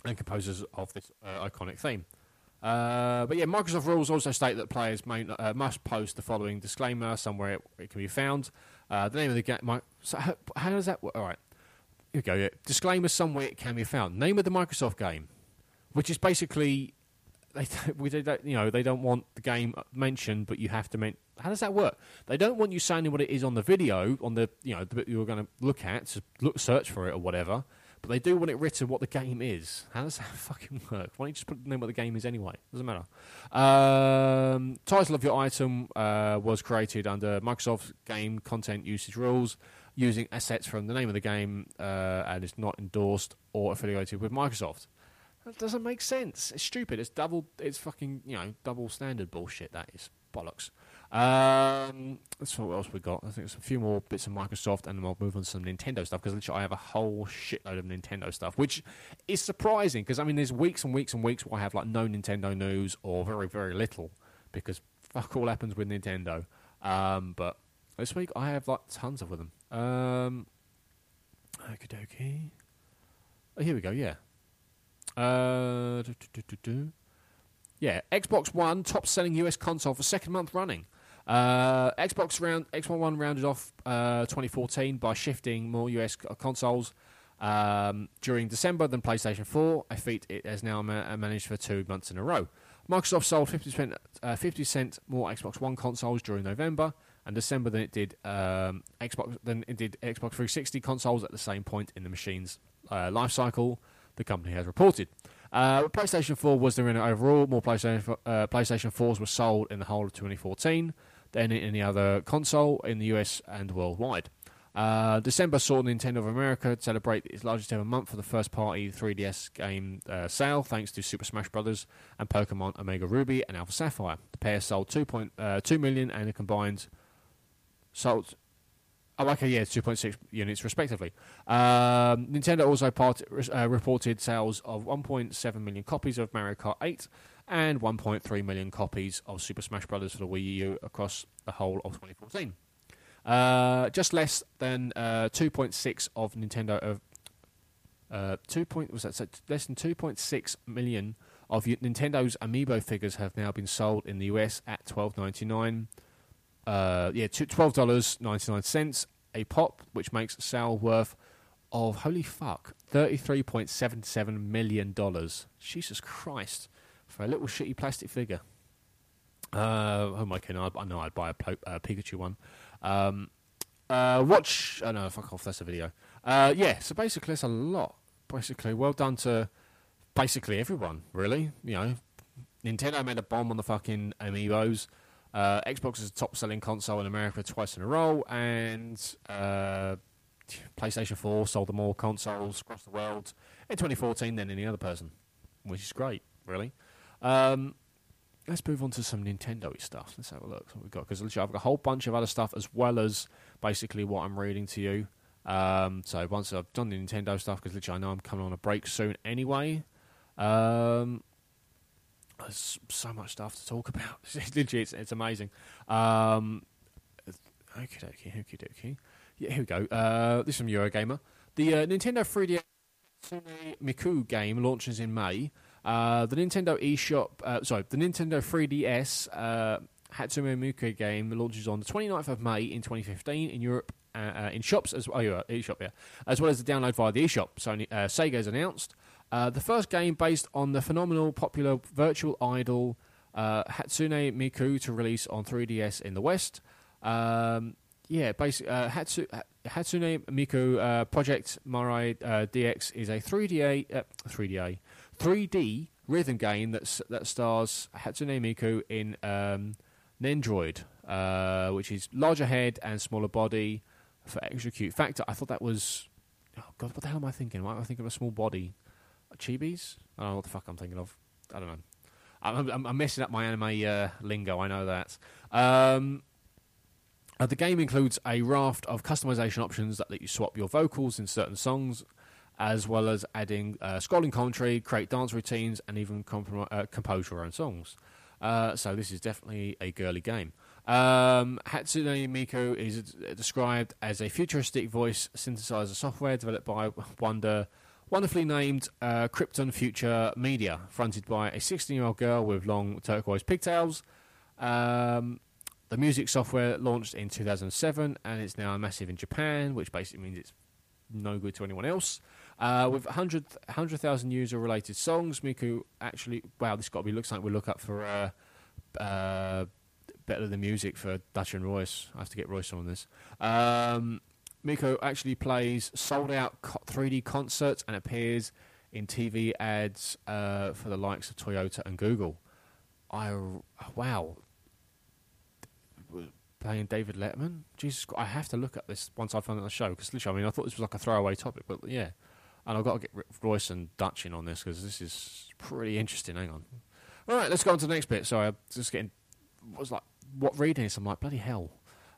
and composers of this iconic theme. But yeah, Microsoft rules also state that players must post the following disclaimer somewhere it can be found. The name of the game. So how does that work? All right, here we go. Yeah. Disclaimer somewhere it can be found. Name of the Microsoft game, which is basically they don't want the game mentioned, but you have to mention. How does that work? They don't want you saying what it is on the video, on the the bit you're going to look at, to search for it or whatever. But they do want it written what the game is. How does that fucking work? Why don't you just put the name what the game is anyway? Doesn't matter. Title of your item was created under Microsoft Game Content Usage Rules using assets from the name of the game and is not endorsed or affiliated with Microsoft. That doesn't make sense. It's stupid. It's fucking double standard bullshit. That is bollocks. Let's see what else we got. I think there's a few more bits of Microsoft, and then I'll move on to some Nintendo stuff, because literally I have a whole shitload of Nintendo stuff, which is surprising, because I mean there's weeks and weeks and weeks where I have like no Nintendo news or very, very little, because fuck all happens with Nintendo. But this week I have like tons of them. Okie dokie. Oh, here we go, yeah. Yeah, Xbox One, top-selling US console for second month running. Xbox One rounded off 2014 by shifting more US consoles during December than PlayStation 4, a feat it has now managed for 2 months in a row. Microsoft sold 50% more Xbox One consoles during November and December than it did Xbox 360 consoles at the same point in the machine's life cycle, the company has reported. PlayStation 4 was the winner overall. More PlayStation 4s were sold in the whole of 2014 than in any other console in the US and worldwide. December saw Nintendo of America celebrate its largest ever month for the first-party 3DS game sale, thanks to Super Smash Bros. And Pokemon Omega Ruby and Alpha Sapphire. The pair sold 2 million and a combined sold... 2.6 units respectively. Nintendo also reported sales of 1.7 million copies of Mario Kart 8 and 1.3 million copies of Super Smash Bros. For the Wii U across the whole of 2014. Just less than 2.6 of Nintendo less than 2.6 million of Nintendo's Amiibo figures have now been sold in the US at $12.99. $12.99 a pop, which makes a sale worth of, holy fuck, $33.77 million. Jesus Christ. For a little shitty plastic figure. Oh my god, I know I'd buy a Pikachu one. Watch... Oh no, fuck off, that's a video. So basically it's a lot. Basically, well done to basically everyone, really. Nintendo made a bomb on the fucking Amiibos. Xbox is a top-selling console in America twice in a row, and PlayStation 4 sold more consoles across the world in 2014 than any other person, which is great, really. Let's move on to some Nintendo-y stuff. Let's have a look what we've got, because literally I've got a whole bunch of other stuff as well as basically what I'm reading to you. So once I've done the Nintendo stuff, because literally I know I'm coming on a break soon anyway. There's so much stuff to talk about. Literally, it's amazing. Okie dokie. Yeah, here we go. This is from Eurogamer. The Nintendo 3DS Hatsune Miku game launches in May. The Nintendo the Nintendo 3DS Hatsune Miku game launches on the 29th of May in 2015 in Europe in shops as well. eShop, yeah, as well as the download via the eShop. Sega has announced. The first game based on the phenomenal popular virtual idol Hatsune Miku to release on 3DS in the West. Hatsune Miku Project Mirai DX is a 3D rhythm game that stars Hatsune Miku in Nendroid, which is larger head and smaller body for extra cute factor. I thought that was... Oh, God, what the hell am I thinking? Why am I thinking of a small body? Chibis? I don't know what the fuck I'm thinking of. I don't know. I'm messing up my anime lingo, I know that. The game includes a raft of customization options that let you swap your vocals in certain songs, as well as adding scrolling commentary, create dance routines, and even compose your own songs. So this is definitely a girly game. Hatsune Miku is described as a futuristic voice synthesizer software developed by Wonder wonderfully named Krypton Future Media, fronted by a 16-year-old girl with long turquoise pigtails. The music software launched in 2007, and it's now massive in Japan, which basically means it's no good to anyone else. With 100,000 user-related songs, Miku actually... Wow, this got to be looks like we look up for Better Than Music for Dutch and Royce. I have to get Royce on this. Miku actually plays sold-out 3D concerts and appears in TV ads for the likes of Toyota and Google. Wow. Playing David Letterman? Jesus, I have to look at this once I find it on the show, because literally, I mean, I thought this was like a throwaway topic, but yeah. And I've got to get Royce and Dutch in on this, because this is pretty interesting. Hang on. All right, let's go on to the next bit. Sorry, I'm just getting... What reading this? I'm like, bloody hell.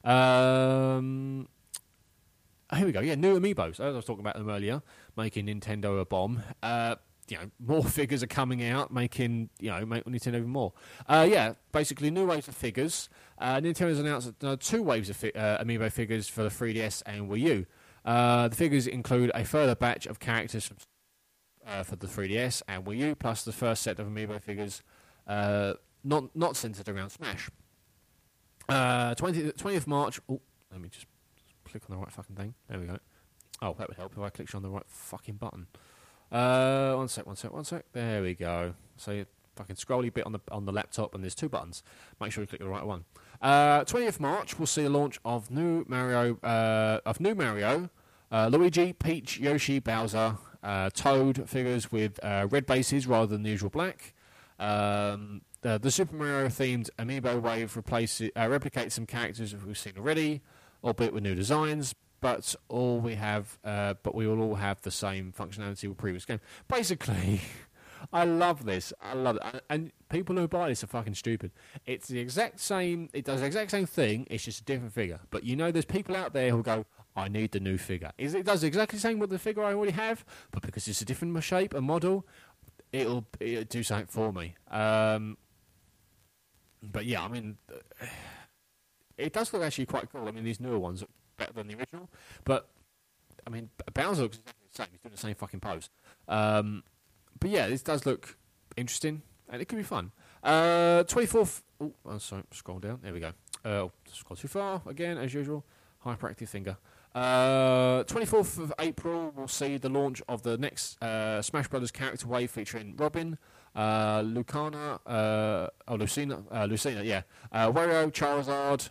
Here we go. Yeah, new amiibos. As I was talking about them earlier, making Nintendo a bomb. More figures are coming out, make Nintendo even more. Basically new waves of figures. Nintendo's announced two waves of amiibo figures for the 3DS and Wii U. The figures include a further batch of characters for the 3DS and Wii U, plus the first set of amiibo figures not centered around Smash. 20th March. Oh, let me just click on the right fucking thing. There we go. Oh, that would help if I clicked on the right fucking button. One sec. There we go. So you fucking scrolly bit on the laptop, and there's two buttons. Make sure you click the right one. 20th March, we'll see the launch of new Mario, Luigi, Peach, Yoshi, Bowser, Toad figures with red bases rather than the usual black. The Super Mario themed Amiibo wave replicates some characters we've seen already, albeit with new designs. But we will all have the same functionality with previous game. Basically, I love this. I love it. And people who buy this are fucking stupid. It's the exact same. It does the exact same thing. It's just a different figure. But there's people out there who go, I need the new figure. It does exactly the same with the figure I already have, but because it's a different shape and model, it'll do something for me. But yeah, I mean, it does look actually quite cool. I mean, these newer ones look better than the original, but I mean, Bowser looks exactly the same. He's doing the same fucking pose. But yeah, this does look interesting, and it could be fun. 24th. Oh, I'm sorry. Scroll down. There we go. Scroll too far again, as usual. Hyperactive finger. 24th of April, we'll see the launch of the next Smash Brothers character wave featuring Robin, Lucina, yeah, Wario, Charizard,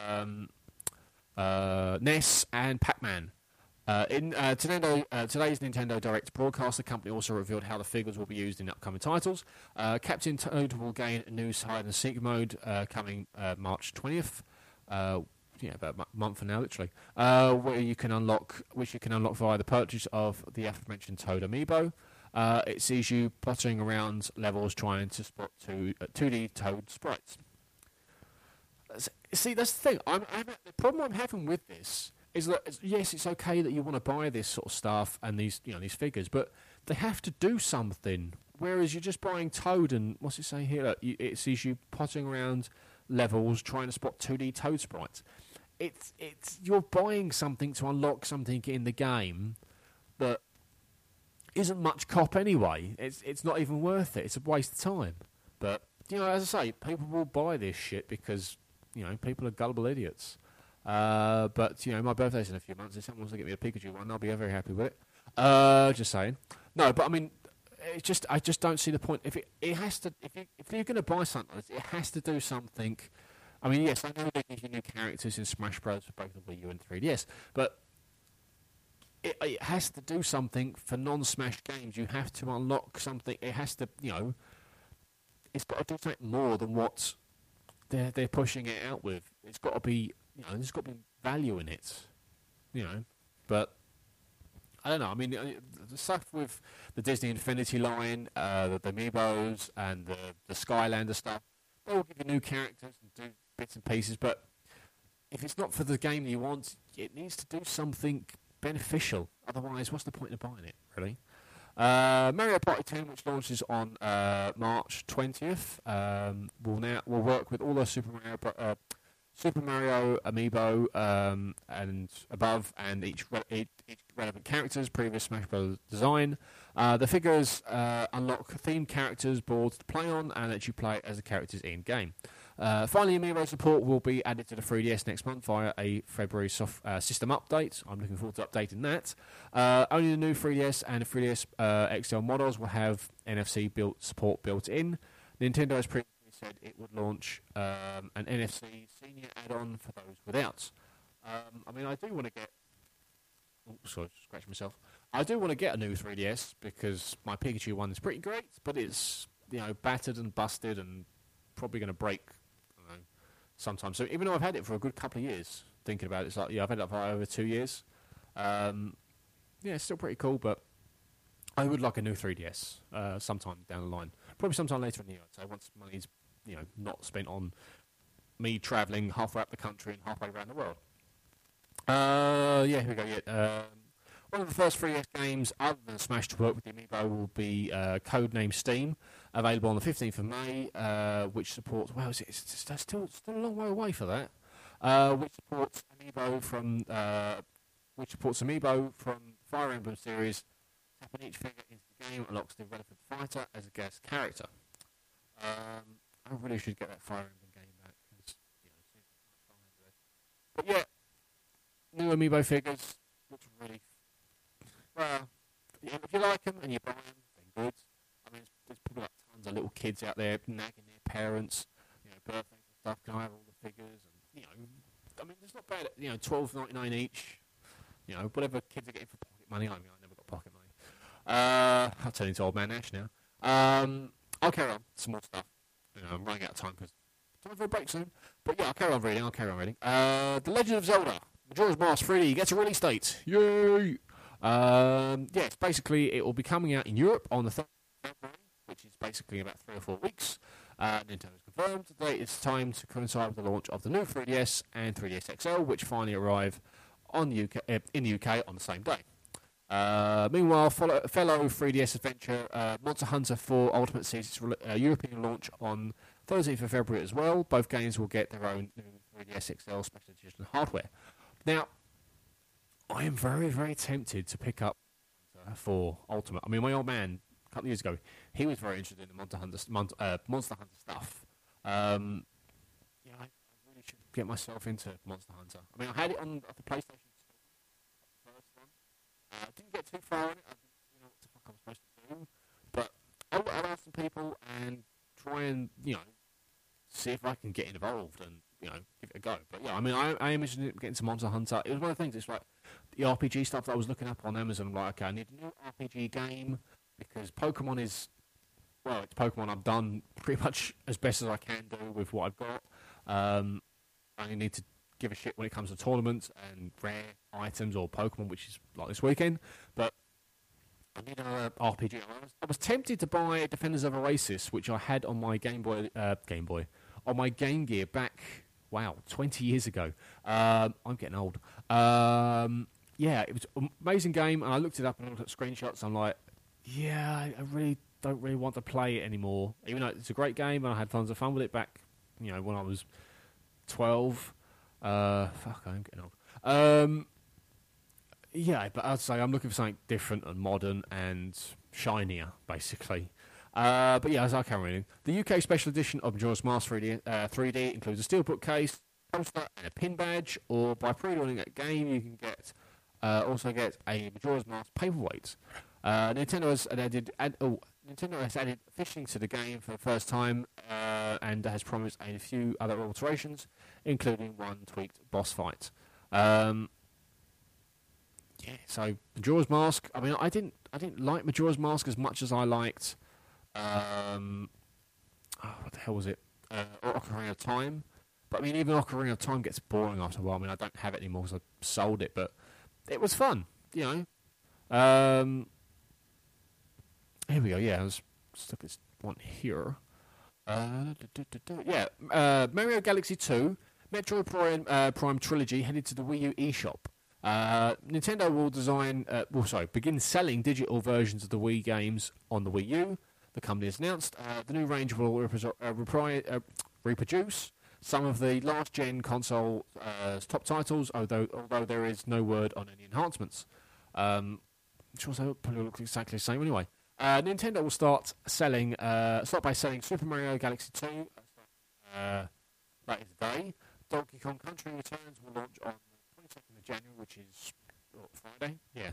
Ness, and Pac-Man. In today's Nintendo Direct broadcast, the company also revealed how the figures will be used in upcoming titles. Captain Toad will gain a new hide-and-seek mode coming March 20th. About a month from now, literally. Which you can unlock via the purchase of the aforementioned Toad amiibo. It sees you pottering around levels trying to spot 2D Toad sprites. See, that's the thing. The problem I'm having with this is that, yes, it's okay that you want to buy this sort of stuff and these figures, but they have to do something. Whereas you're just buying Toad and, what's it say here? It sees you pottering around levels trying to spot 2D Toad sprites. It's you're buying something to unlock something in the game that isn't much cop anyway. It's not even worth it. It's a waste of time. But as I say, people will buy this shit because people are gullible idiots. But my birthday's in a few months. If someone wants to get me a Pikachu one, I'll be very happy with it. Just saying. No, but I mean, I just don't see the point. If you're going to buy something, it has to do something. I mean, yes, I know they give you new characters in Smash Bros. For both the Wii U and 3DS, but it has to do something for non-Smash games. You have to unlock something. It has to, it's got to do something more than what they're pushing it out with. It's got to be, there's got to be value in it, But I don't know. I mean, the stuff with the Disney Infinity line, the Amiibos, and the Skylander stuff, they will give you new characters and do bits and pieces, but if it's not for the game you want, it needs to do something beneficial. Otherwise, what's the point of buying it, really? Mario Party 10, which launches on March 20th, will work with all the Super Mario Super Mario Amiibo and above, and each relevant character's previous Smash Bros. Design. The figures unlock themed characters boards to play on and let you play as the characters in-game. Finally, Amiibo support will be added to the 3DS next month via a February system update. I'm looking forward to updating that. Only the new 3DS and the 3DS XL models will have NFC support built in. Nintendo has previously said it would launch an NFC Senior add-on for those without. I mean, I do want to get... Oh, sorry, scratch myself. I do want to get a new 3DS because my Pikachu one is pretty great, but it's, battered and busted and probably going to break sometime. So even though I've had it for a good couple of years, thinking about it, it's like, I've had it for over 2 years. It's still pretty cool, but I would like a new 3DS sometime down the line. Probably sometime later in the year. So once money's, not spent on me travelling halfway up the country and halfway around the world. Here we go. One of the first 3DS games other than Smash to work with the Amiibo will be Codename Steam, available on the 15th of May, which supports... Well, it's still a long way away for that. Which supports Amiibo from Fire Emblem series. Tapping each figure into the game unlocks the relevant fighter as a guest character. I really should get that Fire Emblem game back. But yeah, new Amiibo figures looks really... Well, if you like them and you buy them, then good. I mean, there's probably like tons of little kids out there nagging their parents, birthdays and stuff. Can I have all the figures? And I mean, it's not bad. $12.99 each. Whatever kids are getting for pocket money. I mean, I never got pocket money. I'll turn into old man Ash now. I'll carry on. Some more stuff. I'm running out of time because time for a break soon. But yeah, I'll carry on reading. The Legend of Zelda: Majora's Mask 3D gets a release date. Yay! Yes, basically it will be coming out in Europe on the 3rd of February, which is basically about 3 or 4 weeks. Nintendo's confirmed that it's time to coincide with the launch of the new 3DS and 3DS XL, which finally arrive in the UK on the same day. Meanwhile, fellow 3DS adventure Monster Hunter 4 Ultimate sees its European launch on 13th of February as well. Both games will get their own new 3DS XL Special Edition hardware. Now, I am very, very tempted to pick up for Ultimate. I mean, my old man, a couple of years ago, he was very interested in the Monster Hunter stuff. I really should get myself into Monster Hunter. I mean, I had it on the PlayStation 2, the first one. I didn't get too far in it. I didn't know what the fuck I was supposed to do. But I'll ask some people and try and, see if I can get involved and, give it a go. But yeah, I mean, I am interested in getting some Monster Hunter. It was one of the things, it's like the RPG stuff that I was looking up on Amazon. I'm like, okay, I need a new RPG game because Pokemon is, well, it's Pokemon. I've done pretty much as best as I can do with what I've got. I only need to give a shit when it comes to tournaments and rare items or Pokemon, which is like this weekend. But I need another RPG. I was tempted to buy Defenders of Oasis, which I had on my Game Boy, on my Game Gear back, 20 years ago. I'm getting old. It was an amazing game, and I looked it up and I looked at screenshots. I'm like, I really don't really want to play it anymore. Even though it's a great game, and I had tons of fun with it back, when I was 12. I'm getting old. But I'd say I'm looking for something different and modern and shinier, basically. As I carry reading, the UK special edition of Majora's Mask 3D includes a steelbook case, poster, and a pin badge. Or by pre-ordering that game, you can also get a Majora's Mask paperweight. Nintendo has added fishing to the game for the first time, and has promised a few other alterations, including one tweaked boss fight. So Majora's Mask. I mean, I didn't like Majora's Mask as much as I liked. What the hell was it? Ocarina of Time. But I mean, even Ocarina of Time gets boring after a while. I mean, I don't have it anymore because I sold it, but it was fun. Here we go. Yeah, I was stuck this one here. Mario Galaxy 2, Metroid Prime Trilogy headed to the Wii U eShop. Nintendo will begin selling digital versions of the Wii games on the Wii U. The company has announced the new range will reproduce some of the last-gen console top titles, although there is no word on any enhancements. Which also probably looks exactly the same anyway. Nintendo will start by selling Super Mario Galaxy 2. That is today. Donkey Kong Country Returns will launch on the 22nd of January, which is Friday. Yeah.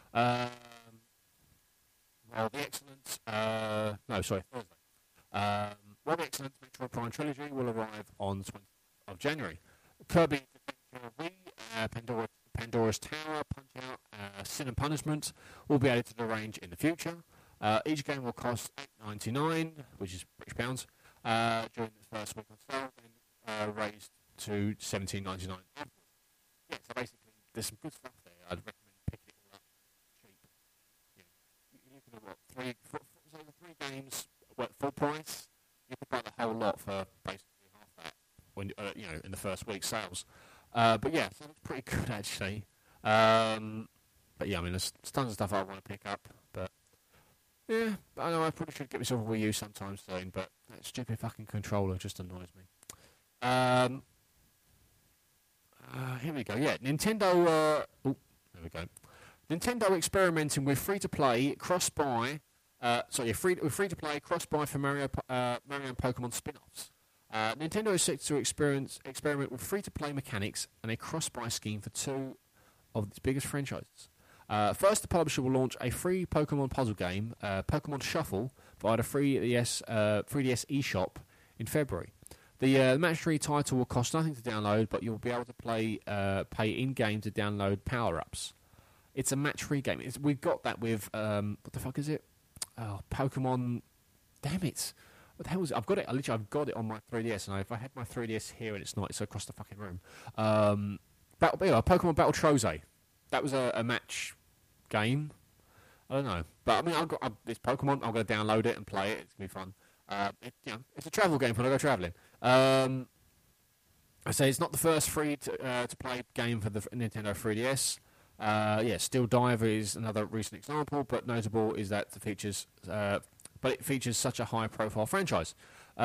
Well, the excellent. Thursday. Well, the excellent Metroid Prime Trilogy will arrive on the 20th of January. Kirby Adventure Wii, Pandora's Tower, Punch-Out, Sin and Punishment will be added to the range in the future. Each game will cost $8.99, which is British pounds, during the first week on sale, then raised to $17.99. Yeah, so basically, there's some good stuff there. I'd recommend picking it all up cheap. You can have three games full price. You could buy the whole lot for basically half that when in the first week's sales. But yeah, so it's pretty good actually. But yeah, I mean, there's tons of stuff I want to pick up. But yeah, I know I probably should get myself a Wii U sometime soon. But that stupid fucking controller just annoys me. Here we go. Yeah, Nintendo. There we go. Nintendo experimenting with free-to-play cross-buy. Free-to-play cross-buy for Mario and Pokemon spin-offs. Nintendo is set to experiment with free-to-play mechanics and a cross-buy scheme for two of its biggest franchises. First, the publisher will launch a free Pokemon puzzle game, Pokemon Shuffle, via the 3DS eShop in February. The match-3 title will cost nothing to download, but you'll be able to pay in-game to download power-ups. It's a match-3 game. We've got that with what the fuck is it? Oh, Pokemon. Damn it! What the hell is it? I've got it. I've got it on my 3DS, and if I had my 3DS here and it's not, it's across the fucking room. Pokemon Battle Troze. That was a match game. I don't know, but I mean, it's Pokemon. I'm going to download it and play it. It's going to be fun. It's a travel game when I go travelling. I say it's not the first free to play game for the Nintendo 3DS. Steel Diver is another recent example, but notable is that it features such a high-profile franchise.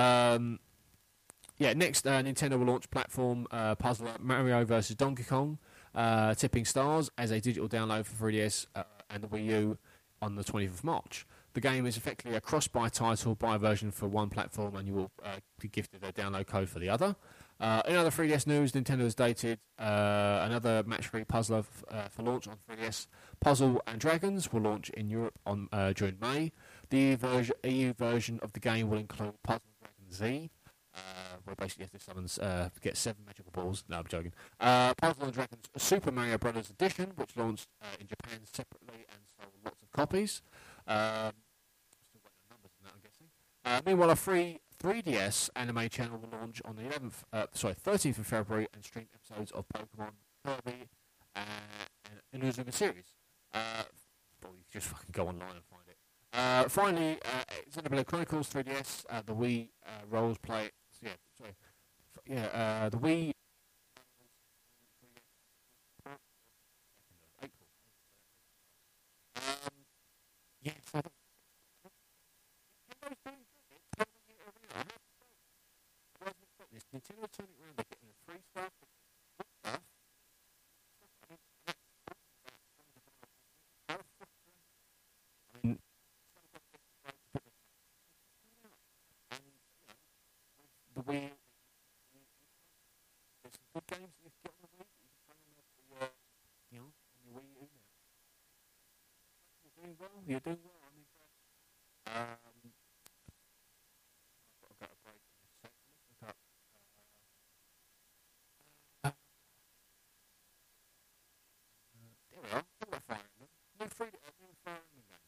Next, Nintendo will launch platform puzzler Mario vs. Donkey Kong, Tipping Stars, as a digital download for 3DS and the Wii U on the 20th of March. The game is effectively a cross-buy title, buy a version for one platform, and you will be gifted a download code for the other. In other 3DS news, Nintendo has dated another match-free puzzler for launch on 3DS. Puzzle and Dragons will launch in Europe during May. The EU version of the game will include Puzzle and Dragons Z, where basically you have to get 7 magical balls. No, I'm joking. Puzzle and Dragons Super Mario Bros. Edition, which launched in Japan separately and sold lots of copies. Still waiting on numbers on that, I'm guessing. Meanwhile, a free 3DS anime channel will launch on the 13th of February and stream episodes of Pokemon, Kirby, and Inazuma series. You can just fucking go online and find it. Finally, Xenoblade Chronicles 3DS, the Wii roles play. The Wii. Nintendo turning around, they're getting the free stuff, stuff. I mean, the Wii, there's some good games that you can get on the Wii that you can play on your Wii U now. You're doing well, I'm impressed. I've got a break in a sec. Let's look up. There we are. Talk about Fire Emblem. New Fire Emblem game.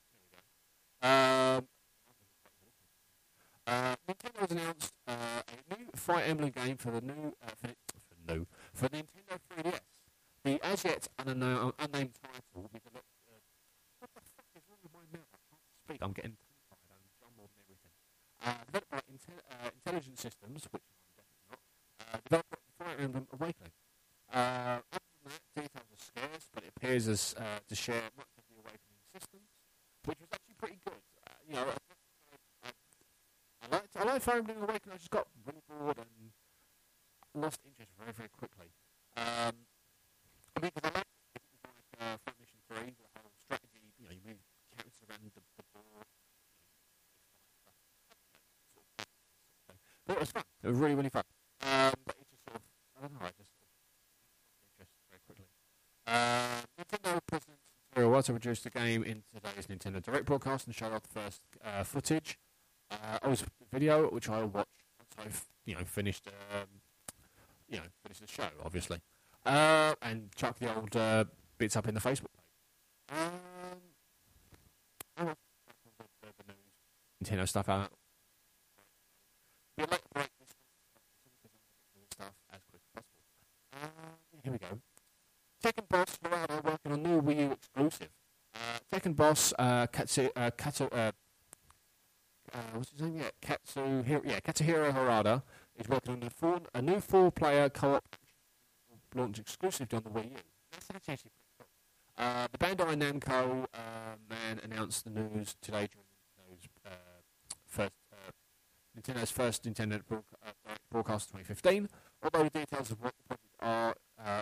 There we go. Nintendo has announced a new Fire Emblem game for the for Nintendo 3DS. The as yet unnamed title will be developed. What the fuck is wrong with my mouth? I can't speak. I'm getting tongue-tied. I'm jumbled and everything. Developed by Intelligent Systems, which I'm definitely not. Developed Fire Emblem Awakening. Other than that, details are scarce, but it appears as to share much of the Awakening systems, which was actually pretty good. I liked Fire Emblem Awakening. I just got really bored and lost interest very, very quickly. I mean, because I like Front Mission 3, the whole strategy, you move characters around the board. But it was fun. It was really, really fun. But it just sort of, I don't know, I just lost interest very quickly. Nintendo President Satoru Iwata reduced the game in today's Nintendo Direct broadcast and showed off the first footage. It was a video which I watched once I finished finished the show, obviously, and chuck the old bits up in the Facebook page. I watched the news, Nintendo stuff out. We'd like to break this stuff as quick as possible. Here we go. Tekken Boss Harada working on new Wii U exclusive. Tekken Boss what's his name? Katsuhiro Harada is working on a new 4-player co-op launch exclusively on the Wii U. That's actually pretty cool. The Bandai Namco man announced the news today during Nintendo's first Nintendo broadcast 2015. Although the details of what the project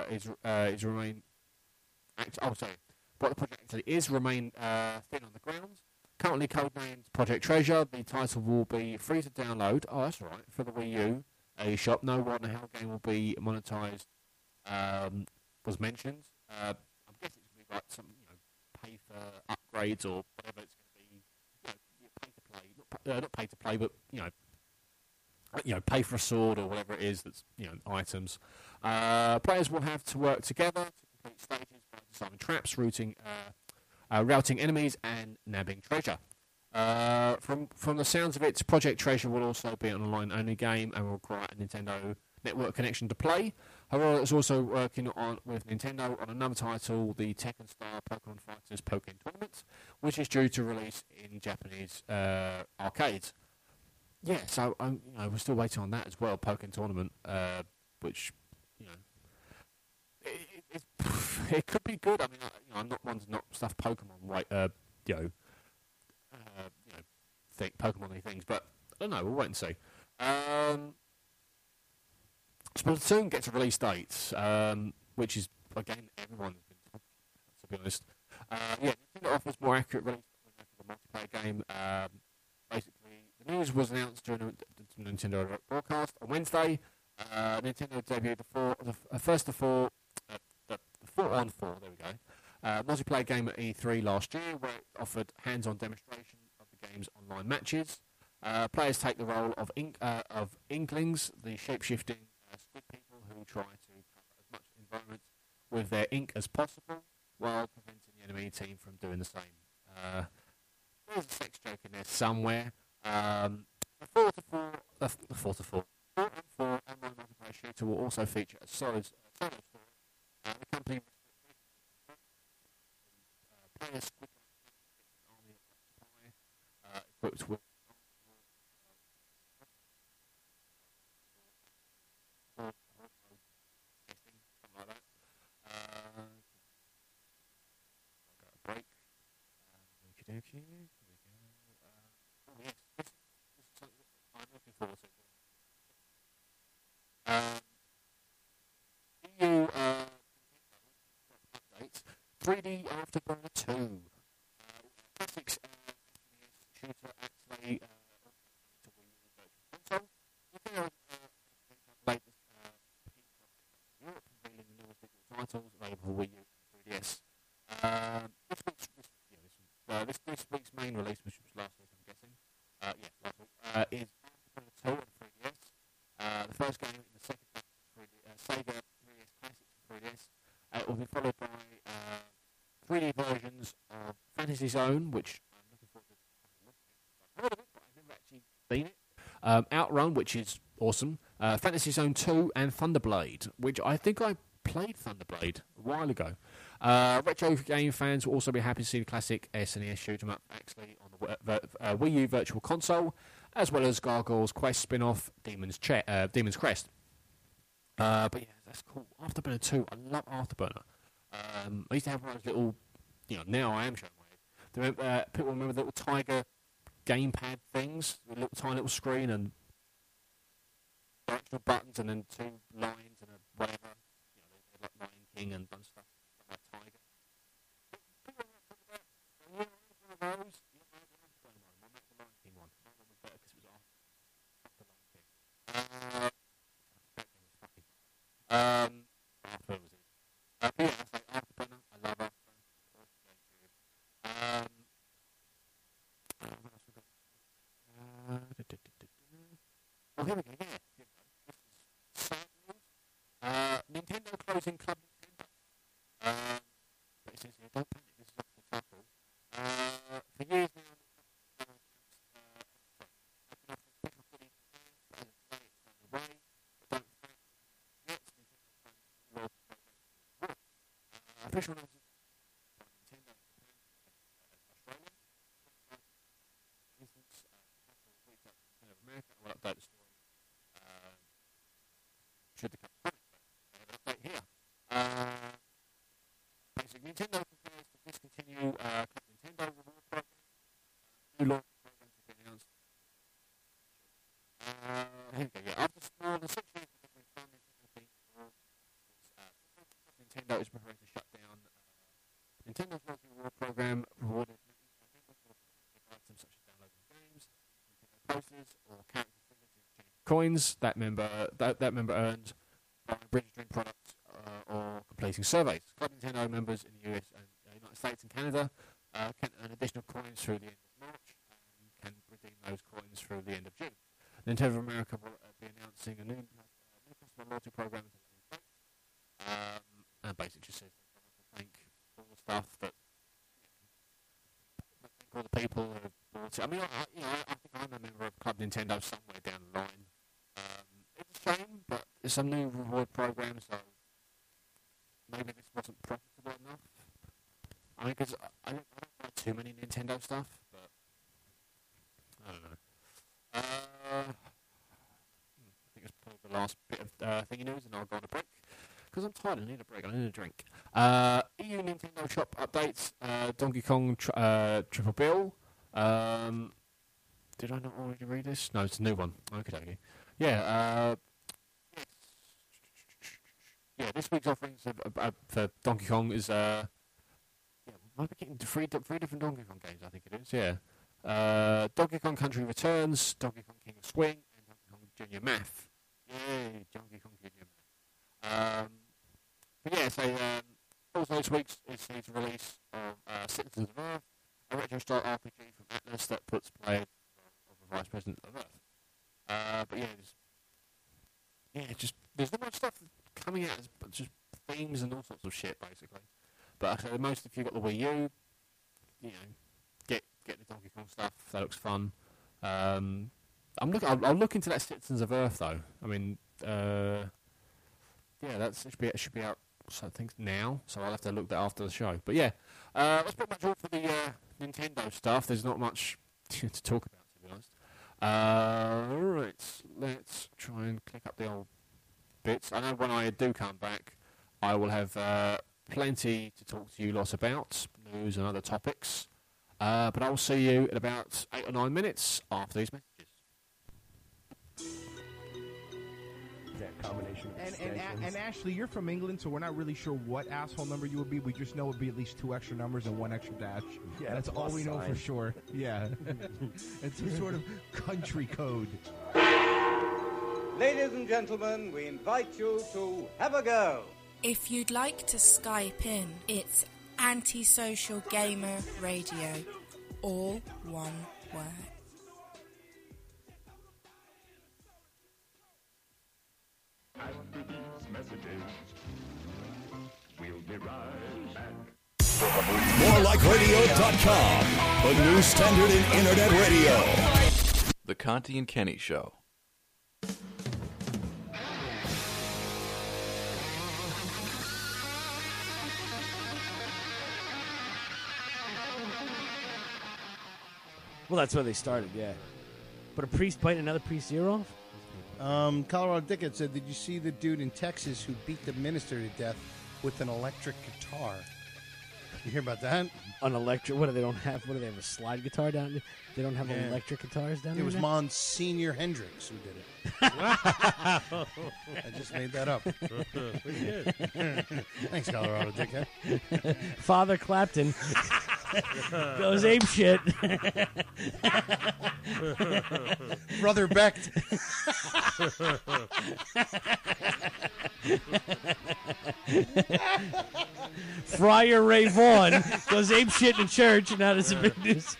what the project actually is remain thin on the ground. Currently codenamed Project Treasure, the title will be free to download. Oh, that's right, for the Wii U eShop. No one how the game will be monetized was mentioned. I'm guessing it's going to be like some, pay for upgrades or whatever it's going to be. Pay to play, not pay to play, but pay for a sword or whatever it is that's items. Players will have to work together to complete stages by designing traps, routing enemies and nabbing treasure. From the sounds of it, Project Treasure will also be an online-only game and will require a Nintendo network connection to play. However, it's also working with Nintendo on another title, the Tekken Star Pokemon Fighters Pokken Tournament, which is due to release in Japanese arcades. Yeah, so we're still waiting on that as well, Pokken Tournament, which it could be good. I mean, I'm not one to not stuff Pokemon, think Pokemon-y things, but I don't know. We'll wait and see. Splatoon gets a release date, which is again everyone's been talking about, to be honest. Nintendo offers more accurate release of a multiplayer game. Basically, the news was announced during the Nintendo broadcast on Wednesday. Nintendo debuted the first of four. The 4-on-4, there we go. Multiplayer game at E3 last year, where it offered hands-on demonstration of the game's online matches. Players take the role of Inklings, the shape-shifting squid people who try to cover as much environment with their ink as possible, while preventing the enemy team from doing the same. There's a sex joke in there somewhere. The 4-on-4 online multiplayer shooter will also feature a solo story. The company players army equipped with something like that. I've got a break. Here we go. Yes, this is something I'm looking forward to. EU updates. 3D Afterburner 2. Classics shooter actually to Wii U Virtual Console. Nintendo latest Europe, revealing the newest digital titles available for Wii U and 3DS. This week's main release, which was last week, I'm guessing. Last week, is Afterburner 2 on 3DS. The first game in the second Sega 3DS Classics for 3DS. It will be followed by 3D versions of Fantasy Zone, which I'm looking forward to. I've heard of it, but I've never actually seen it. Outrun, which is awesome. Fantasy Zone 2 and Thunderblade, which I think I played Thunderblade a while ago. Retro game fans will also be happy to see the classic SNES shoot 'em up actually on the Wii U Virtual Console, as well as Gargoyle's Quest spin-off Demon's Crest. But yeah, that's cool. Afterburner 2, I love Afterburner. I used to have one of those little, now I am showing my age. People remember the little Tiger gamepad things, with a tiny little screen, and directional buttons and then 2 lines and a whatever. You know, they like Lion King and bunch of stuff like Tiger. One of those. We'll make the Lion King one. That one was better because it was after Lion King. After it was easy. But yeah, I say Afterburner. I love Afterburner. What else we got? Oh, here we go. Yeah, here we go. This is sad news. Nintendo closing Club Nintendo. But it says here, don't panic. This is off the top. For years now, official announcement by Nintendo Australia. For instance, America will update the story. Should the company but they have an update here. Basically, Nintendo prepares to discontinue Club Nintendo reward program. New launch programs have been announced. Here we go. Yeah, after more than 6 years of delivering fun Nintendo is preparing to shut down Nintendo's loyalty reward program, rewarded members with items such as downloading games, Nintendo posters, or character figures in exchange for coins that member earned by registering products or completing surveys. Club Nintendo members in the US and United States and Canada can earn additional coins through the end of March and can redeem those coins through the end of June. Nintendo of America will be announcing a new customer loyalty program and basically just says they want to thank all the stuff that thank all the people who have bought it. I mean, I think I'm a member of Club Nintendo somewhere down the line. It's a shame, but there's some new reward programs, so maybe this wasn't profitable enough. I mean, because I don't buy too many Nintendo stuff, but I don't know. I think it's probably the last bit of thingy news, and I'll go on a break. Because I'm tired, I need a break, I need a drink. EU Nintendo Shop updates, Donkey Kong Triple Bill. Did I not already read this? No, it's a new one. Okay. Yeah, this week's offerings for Donkey Kong is, might be getting three different Donkey Kong games, I think it is, yeah. Donkey Kong Country Returns, Donkey Kong King of Swing, and Donkey Kong Junior Math. Yay, Donkey Kong Junior Math. But yeah, so also this week's is the release of Citizens of Earth, a retro-style RPG from Atlas that puts players of the Vice President of Earth. But just there's not much stuff coming out, but just themes and all sorts of shit, basically. But most if you've got the Wii U, get the Donkey Kong stuff. That looks fun. I'll look into that Citizens of Earth though. I mean, it should be out. So I think now, so I'll have to look that after the show. But yeah, that's pretty much all for the Nintendo stuff. There's not much to talk about, to be honest. Right, let's try and click up the old bits. I know when I do come back, I will have plenty to talk to you lots about, news and other topics. But I will see you in about 8 or 9 minutes after these messages. Combination and Ashley, you're from England, so we're not really sure what asshole number you would be. We just know it would be at least 2 extra numbers and 1 extra dash. Yeah, that's all we know for sure. Yeah. It's some sort of country code. Ladies and gentlemen, we invite you to have a go. If you'd like to Skype in, it's Antisocial Gamer Radio. All one word. After these messages, we'll be right back. MoreLikeRadio.com, the new standard in Internet radio. The Conti and Kenny Show. Well, that's where they started, yeah. But a priest biting another priest's ear off? Colorado Dickens said, did you see the dude in Texas who beat the minister to death with an electric guitar? You hear about that? An electric. What do they don't have? What do they have? A slide guitar down there? They don't have electric guitars down there. It was Monsignor Hendrix who did it. I just made that up. Pretty good. Thanks, Colorado dickhead. Father Clapton goes ape shit. Brother Becht. Friar Ray Vaughan goes ape shit in church, and now there's a big news.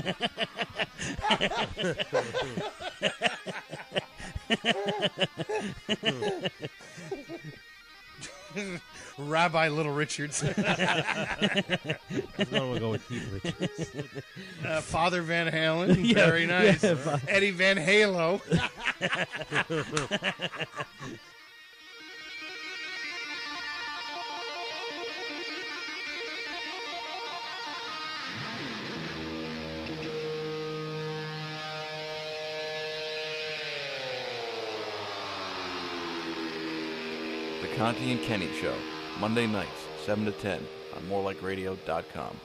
Rabbi Little Richards. I was going to go with Keith Richards. Father Van Halen. Yeah, Very nice. yeah, Eddie Van Halo. The Conti and Kenny Show, Monday nights, 7 to 10 on morelikeradio.com.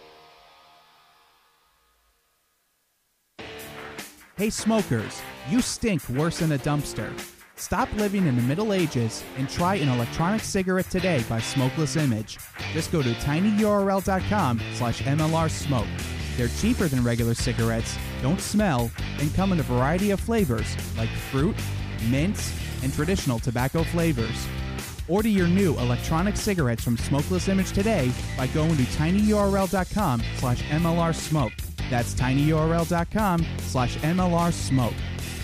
Hey smokers, you stink worse than a dumpster. Stop living in the Middle Ages and try an electronic cigarette today by Smokeless Image. Just go to tinyurl.com/MLRsmoke. They're cheaper than regular cigarettes, don't smell, and come in a variety of flavors like fruit, mint, and traditional tobacco flavors. Order your new electronic cigarettes from Smokeless Image today by going to tinyurl.com/MLRsmoke. That's tinyurl.com/MLRsmoke.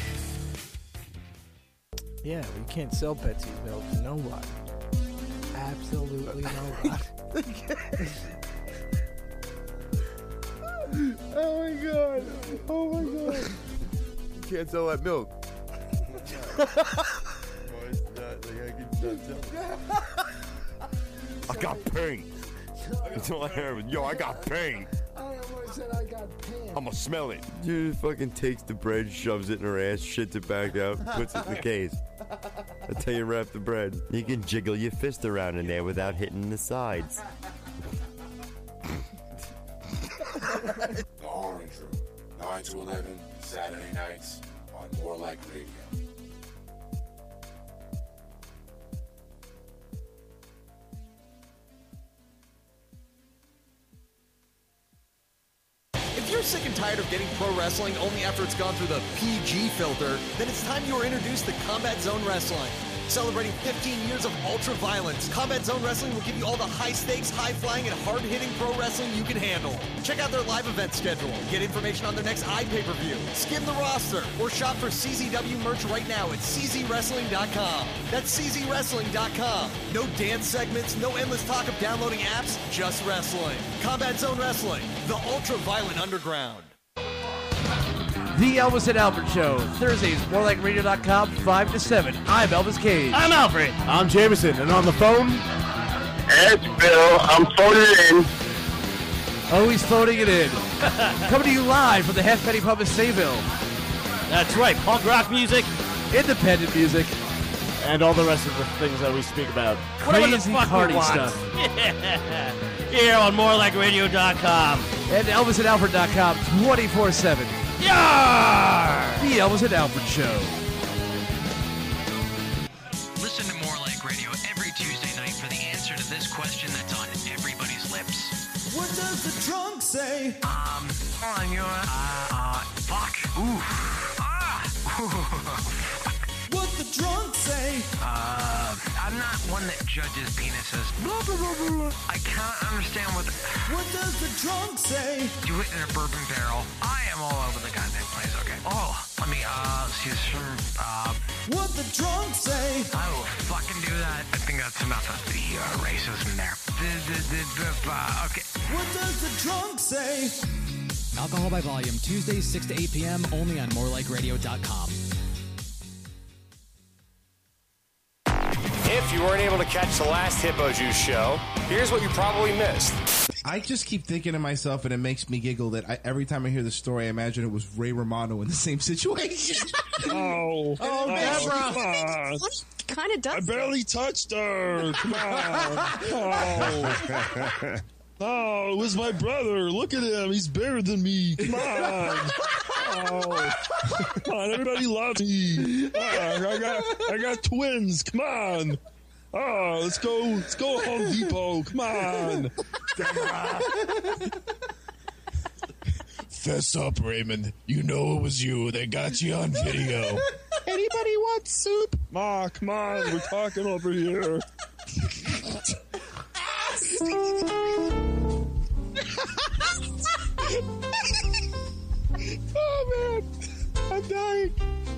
Yeah, we can't sell Betsy's milk to nobody. Absolutely nobody. Oh my god. Oh my god. You can't sell that milk. I got pain. That's all I heard. Yo, I got pain. I almost said I got pain. I'm gonna smell it. Dude fucking takes the bread, shoves it in her ass, shits it back out, puts it in the case. That's how you wrap the bread. You can jiggle your fist around in there without hitting the sides. The Orange Room, 9 to 11, Saturday nights on More Like Radio. If you're sick and tired of getting pro wrestling only after it's gone through the PG filter, then it's time you were introduced to Combat Zone Wrestling. Celebrating 15 years of ultra violence, Combat Zone Wrestling will give you all the high stakes, high flying, and hard hitting pro wrestling you can handle. Check out their live event schedule, get information on their next iPay-per-view, skim the roster, or shop for CZW merch right now at czwrestling.com. That's czwrestling.com. No dance segments, no endless talk of downloading apps, just wrestling. Combat Zone Wrestling, the ultra violent underground. The Elvis and Albert Show, Thursdays, morelikeradio.com, 5 to 7. I'm Elvis Cage. I'm Alfred. I'm Jameson, and on the phone, It's Bill. I'm phoning it in. oh, he's phoning it in. Coming to you live from the Halfpenny Pub in Sayville. That's right, punk rock music. Independent music. And all the rest of the things that we speak about. Crazy party stuff. Yeah. Here on morelikeradio.com. And ElvisandAlfred.com, 24/7. Yarr! The Elvis and Alfred Show. Listen to More Like Radio every Tuesday night for the answer to this question that's on everybody's lips. What does the trunk say? On your, fuck. Ooh. What the drunk say? I'm not one that judges penises. Blah, blah, blah, blah. I can't understand what does the drunk say? Do it in a bourbon barrel. I am all over the goddamn place, okay. Oh, let me, see what the drunk say? I will fucking do that. I think that's enough of the racism there. Okay. What does the drunk say? Alcohol by Volume, Tuesdays 6 to 8 p.m. only on morelikeradio.com. If you weren't able to catch the last Hippo Juice show, here's what you probably missed. I just keep thinking to myself, and it makes me giggle, that every time I hear the story, I imagine it was Ray Romano in the same situation. Oh, Deborah. What kind of does. I barely touched her. Come on. Oh. Oh, it was my brother. Look at him. He's bigger than me. Come on. Oh. Come on, everybody loves me. I got twins. Come on. Oh, let's go Home Depot. Come on. Fess up, Raymond. You know it was you. They got you on video. Anybody want soup? Ma, come on. We're talking over here. Oh, man. I'm dying.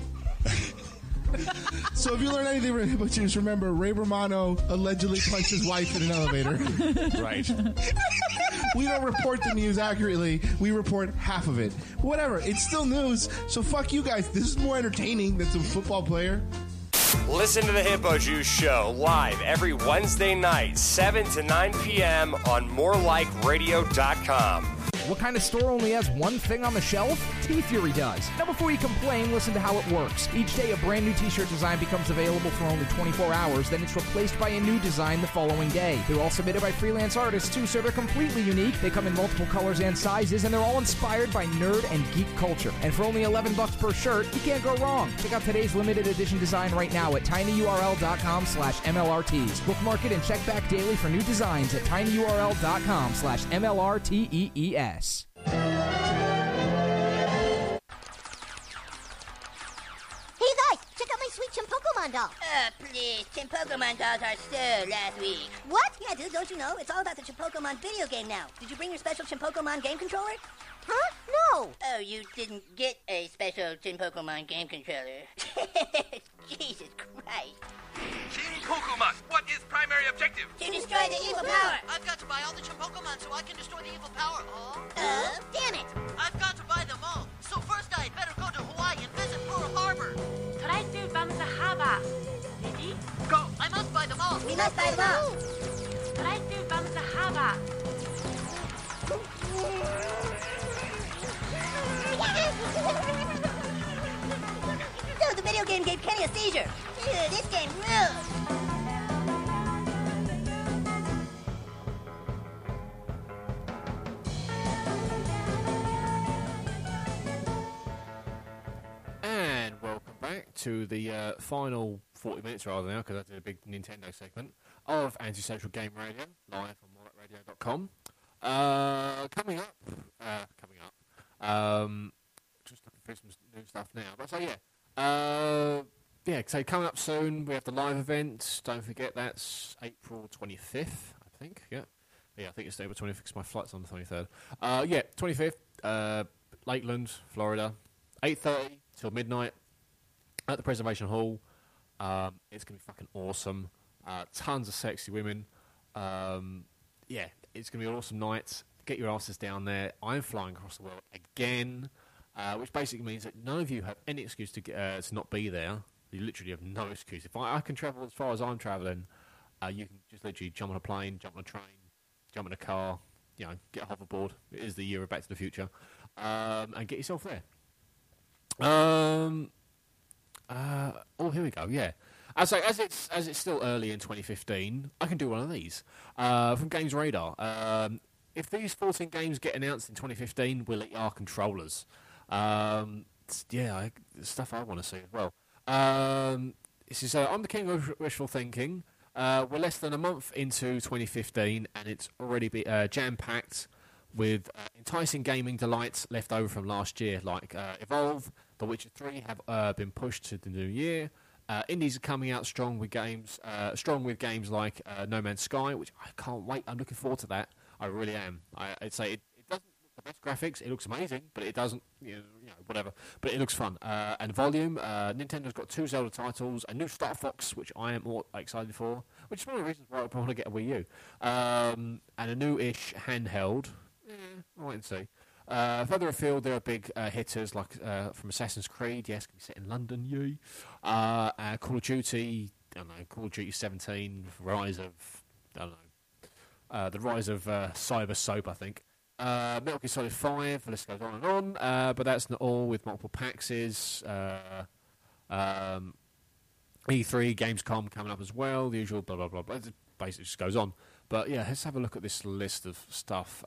So if you learn anything from Hippo Juice, remember Ray Romano allegedly punched his wife in an elevator. Right. We don't report the news accurately. We report half of it. Whatever. It's still news. So fuck you guys. This is more entertaining than some football player. Listen to the Hippo Juice Show live every Wednesday night, 7 to 9 p.m. on morelikeradio.com. What kind of store only has one thing on the shelf? T-Fury does. Now before you complain, listen to how it works. Each day a brand new t-shirt design becomes available for only 24 hours, then it's replaced by a new design the following day. They're all submitted by freelance artists too, so they're completely unique. They come in multiple colors and sizes, and they're all inspired by nerd and geek culture. And for only $11 per shirt, you can't go wrong. Check out today's limited edition design right now at tinyurl.com/MLRTs. Bookmark it and check back daily for new designs at tinyurl.com/MLRTEES. Hey guys, check out my sweet Chimpokemon doll. Please, Chimpokemon dolls are so last week. What? Yeah, dude, don't you know? It's all about the Chimpokemon video game now. Did you bring your special Chimpokemon game controller? Huh? No. Oh, you didn't get a special Chimpokemon game controller. Jesus Christ. Pokemon, what is primary objective? To destroy the evil power. I've got to buy all the Chimpokemon so I can destroy the evil power. Damn it. I've got to buy them all. So first I'd better go to Hawaii and visit Pearl Harbor. Try to bomb the harbor. Ready? Go. I must buy them all. We must buy them all. Try to bomb the harbor. Dude, the video game gave Kenny a seizure. Dude, this game rules. And welcome back to the final 40 minutes rather now, because I did a big Nintendo segment of Antisocial Game Radio, live on morelikeradio.com. Coming up, just looking through some new stuff now. But so so coming up soon, we have the live event. Don't forget, that's April 25th, I think. Yeah, I think it's April 25th because my flight's on the 23rd. 25th, Lakeland, Florida, 8:30 till midnight at the Preservation Hall. It's gonna be fucking awesome. Tons of sexy women. It's going to be an awesome night. Get your asses down there. I'm flying across the world again, which basically means that none of you have any excuse to not be there. You literally have no excuse. If I can travel as far as I'm travelling, you can just literally jump on a plane, jump on a train, jump in a car, get a hoverboard. It is the year of Back to the Future, and get yourself there. Here we go. Yeah. So as it's still early in 2015, I can do one of these from Games Radar. If these 14 games get announced in 2015, we'll let you our controllers. Stuff I want to see as well. This is I'm the king of wishful thinking. We're less than a month into 2015, and it's already jam-packed with enticing gaming delights left over from last year, like Evolve, The Witcher 3 have been pushed to the new year. Indies are coming out strong with games like No Man's Sky, which I can't wait. I'm looking forward to that. I really am. I'd say it doesn't look the best graphics. It looks amazing, but it doesn't, whatever. But it looks fun. And Volume, Nintendo's got 2 Zelda titles, a new Star Fox, which I am more excited for, which is one of the reasons why I want to get a Wii U. And a new-ish handheld. I'll wait and see. Further afield, there are big hitters like from Assassin's Creed. Yes, can be set in London. Yay! Call of Duty. Call of Duty 17. Rise of the rise of Cyber Soap. I think. Metal Gear Solid 5. The list goes on and on. But that's not all. With multiple packs, E3, Gamescom coming up as well. The usual blah blah blah blah. It basically just goes on. But yeah, let's have a look at this list of stuff.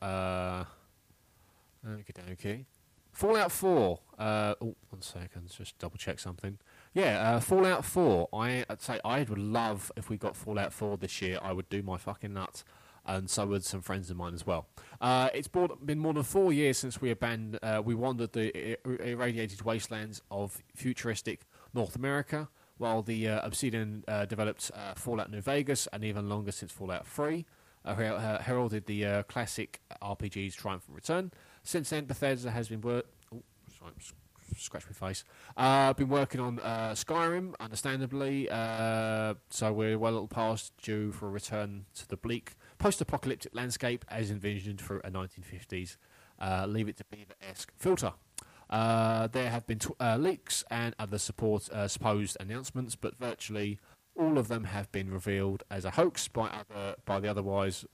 Okay. Fallout 4. One second, just double check something. Yeah, Fallout 4. I'd say I would love if we got Fallout 4 this year. I would do my fucking nuts, and so would some friends of mine as well. It's been more than 4 years since we wandered the irradiated wastelands of futuristic North America, while the Obsidian developed Fallout New Vegas, and even longer since Fallout 3 heralded the classic RPG's triumphant return. Since then, Bethesda has been scratch my face. Been working on Skyrim, understandably. So we're well past due for a return to the bleak post-apocalyptic landscape as envisioned through a 1950s Leave It to Beaver-esque filter. There have been leaks and other supposed announcements, but virtually all of them have been revealed as a hoax by the otherwise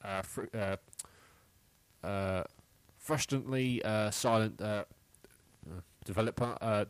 frustratingly silent developer.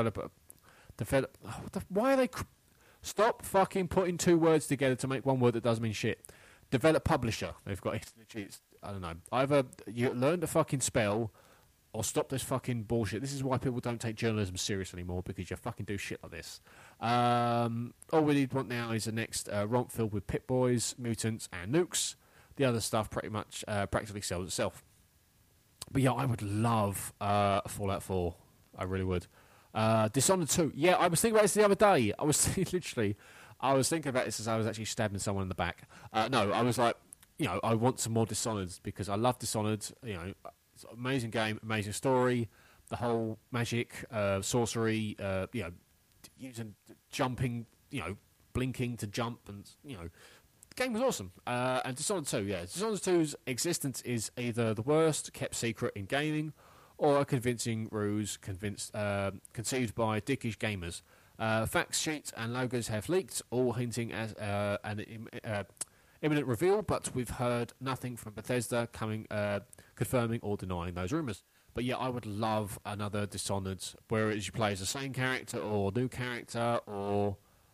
Why are they? Stop fucking putting two words together to make one word that doesn't mean shit. Publisher. They've got. I don't know. Either you learn to fucking spell, or stop this fucking bullshit. This is why people don't take journalism seriously anymore, because you fucking do shit like this. All we want now is the next romp filled with Pit Boys, mutants, and nukes. The other stuff pretty much practically sells itself. But yeah, I would love Fallout 4. I really would. Dishonored 2. Yeah, I was thinking about this the other day. I was thinking about this as I was actually stabbing someone in the back. No, I was like, I want some more Dishonored because I love Dishonored. It's an amazing game, amazing story. The whole magic, sorcery, using jumping, blinking to jump, and the game was awesome. And Dishonored 2, yeah. Dishonored 2's existence is either the worst kept secret in gaming or a convincing ruse conceived by dickish gamers. Fact sheets and logos have leaked, all hinting as an imminent reveal, but we've heard nothing from Bethesda confirming or denying those rumours. But yeah, I would love another Dishonored, where you play as the same character or new character, or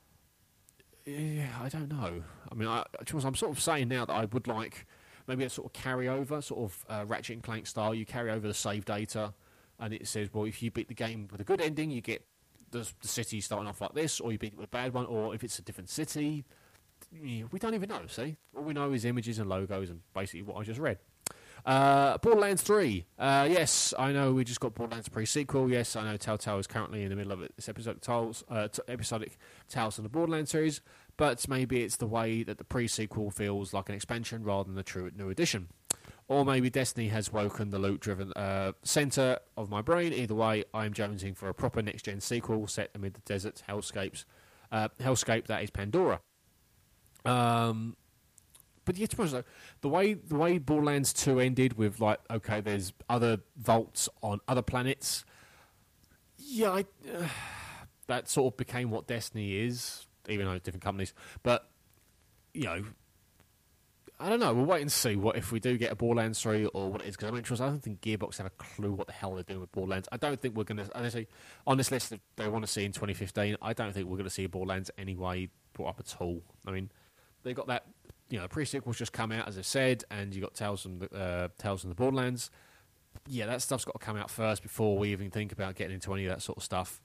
I don't know. I mean, I'm sort of saying now that I would like maybe a sort of carryover, sort of Ratchet and Clank style. You carry over the save data, and it says, well, if you beat the game with a good ending, you get the city starting off like this, or you beat it with a bad one, or if it's a different city. We don't even know, see? All we know is images and logos and basically what I just read. Borderlands 3. Yes, I know we just got Borderlands pre-sequel. Yes, I know Telltale is currently in the middle of this episodic Tales of the Borderlands series, but maybe it's the way that the pre-sequel feels like an expansion rather than a true new addition. Or maybe Destiny has woken the loot-driven centre of my brain. Either way, I am jonesing for a proper next-gen sequel set amid the desert hellscape that is Pandora. But yeah, to be honest, the way Borderlands 2 ended with there's other vaults on other planets. Yeah, that sort of became what Destiny is, even though it's different companies. But I don't know. We'll wait and see what if we do get a Borderlands 3 or what it is. Because I'm interested. I don't think Gearbox have a clue what the hell they're doing with Borderlands. I don't think we're going to. Honestly, on this list that they want to see in 2015, I don't think we're going to see a Borderlands anyway brought up at all. I mean, they got that. Pre-sequel's just come out, as I said, and you got Tales from the Borderlands. Yeah, that stuff's got to come out first before we even think about getting into any of that sort of stuff.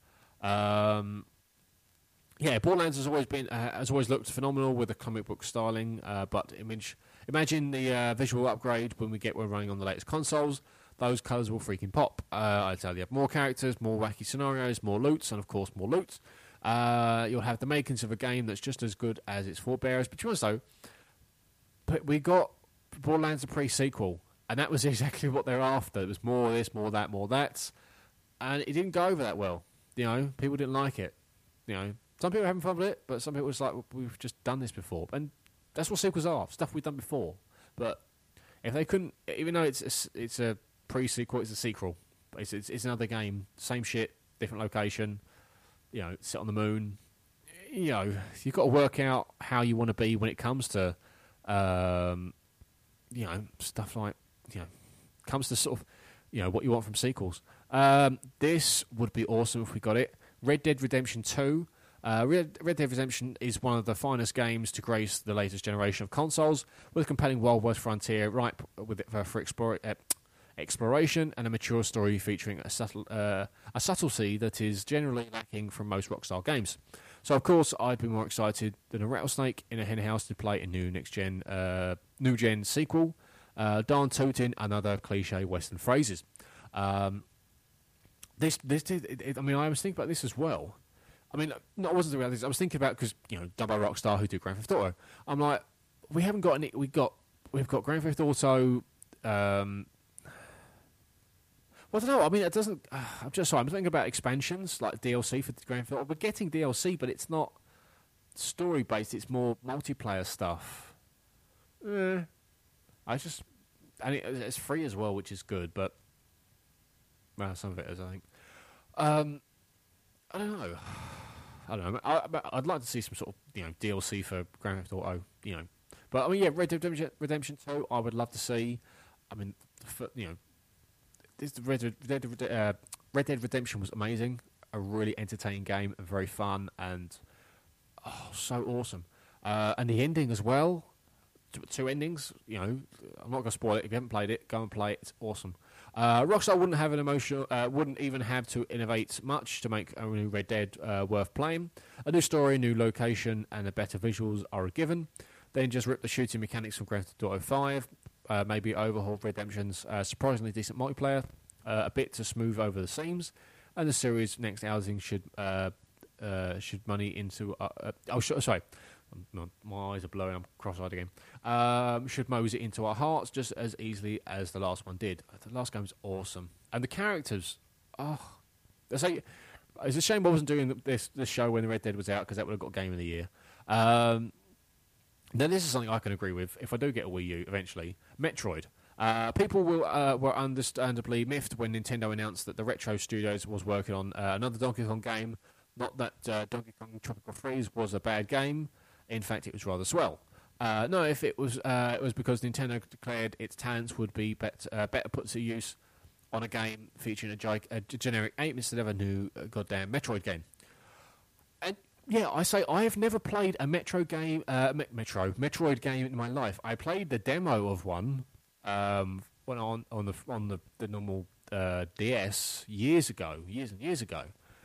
Borderlands has always looked phenomenal with the comic book styling, but imagine the visual upgrade when we're running on the latest consoles. Those colours will freaking pop. I'd say you have more characters, more wacky scenarios, more loots, and of course more loot. You'll have the makings of a game that's just as good as its forebears. But you know, we got Borderlands a pre-sequel, and that was exactly what they're after. It was more of this, more of that, more of that, and it didn't go over that well. People didn't like it. Some people were having fun with it, but some people was like, we've just done this before, and that's what sequels are, stuff we've done before. But if they couldn't, even though it's a pre-sequel, it's a sequel. It's another game, same shit, different location. Sit on the moon. You've got to work out how you want to be when it comes to. Stuff like, comes to sort of, what you want from sequels. This would be awesome if we got it. Red Dead Redemption 2. Red Dead Redemption is one of the finest games to grace the latest generation of consoles, with a compelling Wild West frontier ripe for exploration and a mature story featuring a subtlety that is generally lacking from most Rockstar games. So, of course, I'd be more excited than a rattlesnake in a henhouse to play a new new-gen sequel, darn tooting and other cliche Western phrases. I was thinking about this as well. I mean, no, I wasn't thinking about this. I was thinking about, because, done by Rockstar, who do Grand Theft Auto. I'm like, we haven't got any. We've got Grand Theft Auto. Well, I don't know. I mean, it doesn't. I'm thinking about expansions like DLC for Grand Theft Auto. We're getting DLC, but it's not story based. It's more multiplayer stuff. It's free as well, which is good. But some of it is, I think. I don't know. I'd like to see some sort of DLC for Grand Theft Auto. But I mean, yeah, Red Dead Redemption 2. I would love to see. I mean, Red Dead Redemption was amazing, a really entertaining game and very fun and so awesome. And the ending as well, two endings. I'm not going to spoil it. If you haven't played it, go and play it. It's awesome. Rockstar wouldn't even have to innovate much to make a new Red Dead worth playing. A new story, new location, and the better visuals are a given. Then just rip the shooting mechanics from Grand Theft Auto 5. Maybe overhaul Redemption's surprisingly decent multiplayer a bit to smooth over the seams, and the series' next outing should money into. Sorry, my eyes are blowing. I'm cross-eyed again. Should mosey it into our hearts just as easily as the last one did. The last game was awesome, and the characters. It's a shame I wasn't doing this show when the Red Dead was out, because that would have got Game of the Year. Now, this is something I can agree with. If I do get a Wii U eventually, Metroid. People were understandably miffed when Nintendo announced that the Retro Studios was working on another Donkey Kong game. Not that Donkey Kong Tropical Freeze was a bad game. In fact, it was rather swell. No, if it was because Nintendo declared its talents would be better put to use on a game featuring a generic ape instead of a new goddamn Metroid game. And yeah, I say I have never played a Metroid game in my life. I played the demo of one when on the normal DS years and years ago.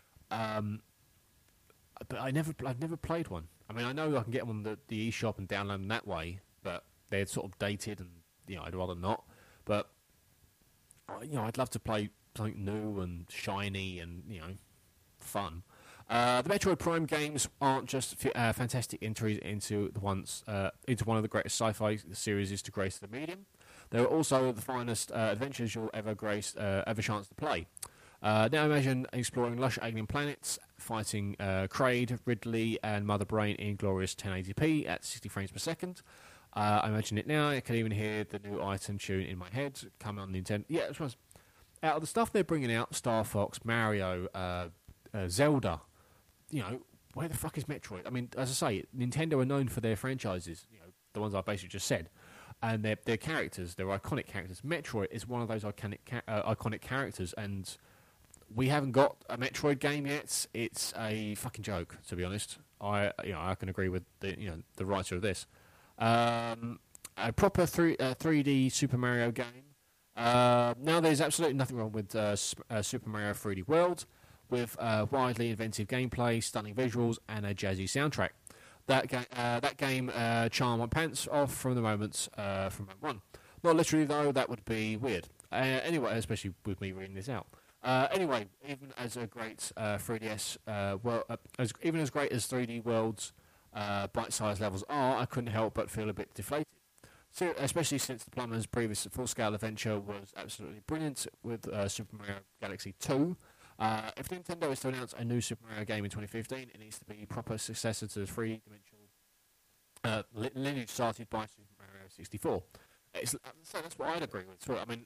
But I've never played one. I mean, I know I can get them on the eShop and download them that way, but they're sort of dated, and I'd rather not. But I'd love to play something new and shiny and fun. The Metroid Prime games aren't just fantastic entries into one of the greatest sci-fi series to grace the medium. They're also the finest adventures you'll ever chance to play. Now imagine exploring lush alien planets, fighting Kraid, Ridley, and Mother Brain in glorious 1080p at 60 frames per second. I imagine it now. I can even hear the new item tune in my head coming on Nintendo. Yeah, out of the stuff they're bringing out, Star Fox, Mario, Zelda. Where the fuck is Metroid? I mean, as I say, Nintendo are known for their franchises, the ones I basically just said, and their characters, their iconic characters. Metroid is one of those iconic characters, and we haven't got a Metroid game yet. It's a fucking joke, to be honest. I can agree with the writer of this. A proper 3D Super Mario game. Now, there's absolutely nothing wrong with Super Mario 3D World, with widely inventive gameplay, stunning visuals, and a jazzy soundtrack. That game charmed my pants off from the moments from moment one. Not literally, though. That would be weird. Anyway, especially with me reading this out. Anyway, even as a great 3DS, even as great as 3D World's bite-sized levels are, I couldn't help but feel a bit deflated. So, especially since the Plumber's previous full-scale adventure was absolutely brilliant with Super Mario Galaxy 2. If Nintendo is to announce a new Super Mario game in 2015, it needs to be a proper successor to the three-dimensional lineage started by Super Mario 64. So that's what I'd agree with. So, I mean,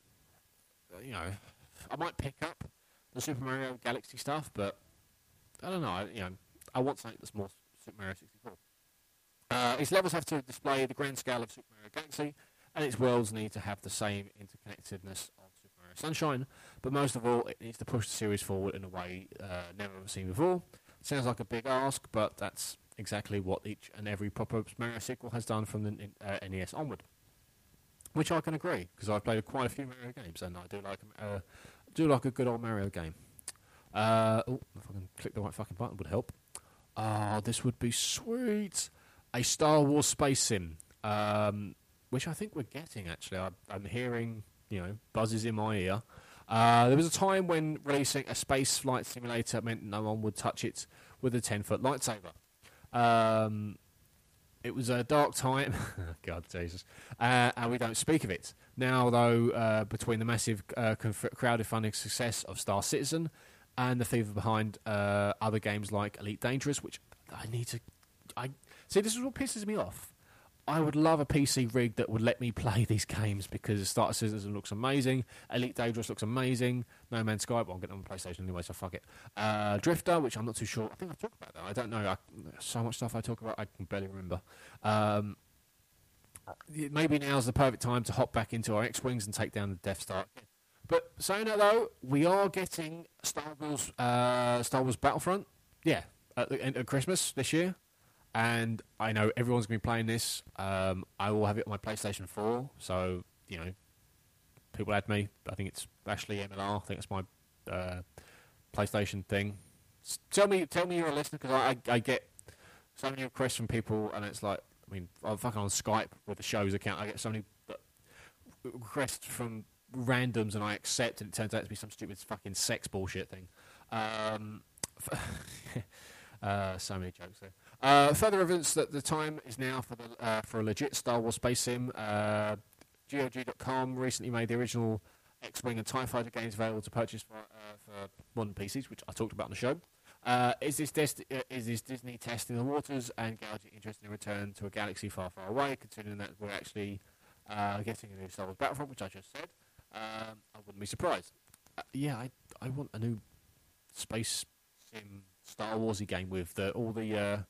I might pick up the Super Mario Galaxy stuff, but I don't know. I want something that's more Super Mario 64. Its levels have to display the grand scale of Super Mario Galaxy, and its worlds need to have the same interconnectedness of Super Mario Sunshine. But most of all, it needs to push the series forward in a way never seen before. Sounds like a big ask, but that's exactly what each and every proper Mario sequel has done from the NES onward. Which I can agree, because I've played quite a few Mario games, and I do like a good old Mario game. If I can click the right fucking button would help. This would be sweet. A Star Wars space sim, which I think we're getting, actually. I'm hearing, buzzes in my ear. There was a time when releasing a space flight simulator meant no one would touch it with a 10-foot lightsaber. It was a dark time. God, Jesus. And we don't speak of it. Now, though, between the massive crowdfunding success of Star Citizen and the fever behind other games like Elite Dangerous, which see, this is what pisses me off. I would love a PC rig that would let me play these games because Star Citizen looks amazing, Elite Dangerous looks amazing, No Man's Sky, but I'm getting on PlayStation anyway, so fuck it. Drifter, which I'm not too sure. I think I've talked about that. I don't know. So much stuff I talk about, I can barely remember. Maybe now's the perfect time to hop back into our X-Wings and take down the Death Star. But saying that, though, we are getting Star Wars Battlefront, at Christmas this year. And I know everyone's going to be playing this. I will have it on my PlayStation 4. So, people add me. I think it's Ashley MLR. I think it's my PlayStation thing. Tell me you're a listener, because I get so many requests from people, and it's like, I'm fucking on Skype with the show's account. I get so many requests from randoms, and I accept, and it turns out to be some stupid fucking sex bullshit thing. So many jokes there. Further evidence that the time is now for a legit Star Wars space sim. GOG.com recently made the original X-Wing and TIE Fighter games available to purchase for modern PCs, which I talked about on the show. Is this Disney testing the waters and gouging interest in a return to a galaxy far, far away, considering that we're actually getting a new Star Wars Battlefront, which I just said? I wouldn't be surprised. I want a new space sim Star Warsy game with all the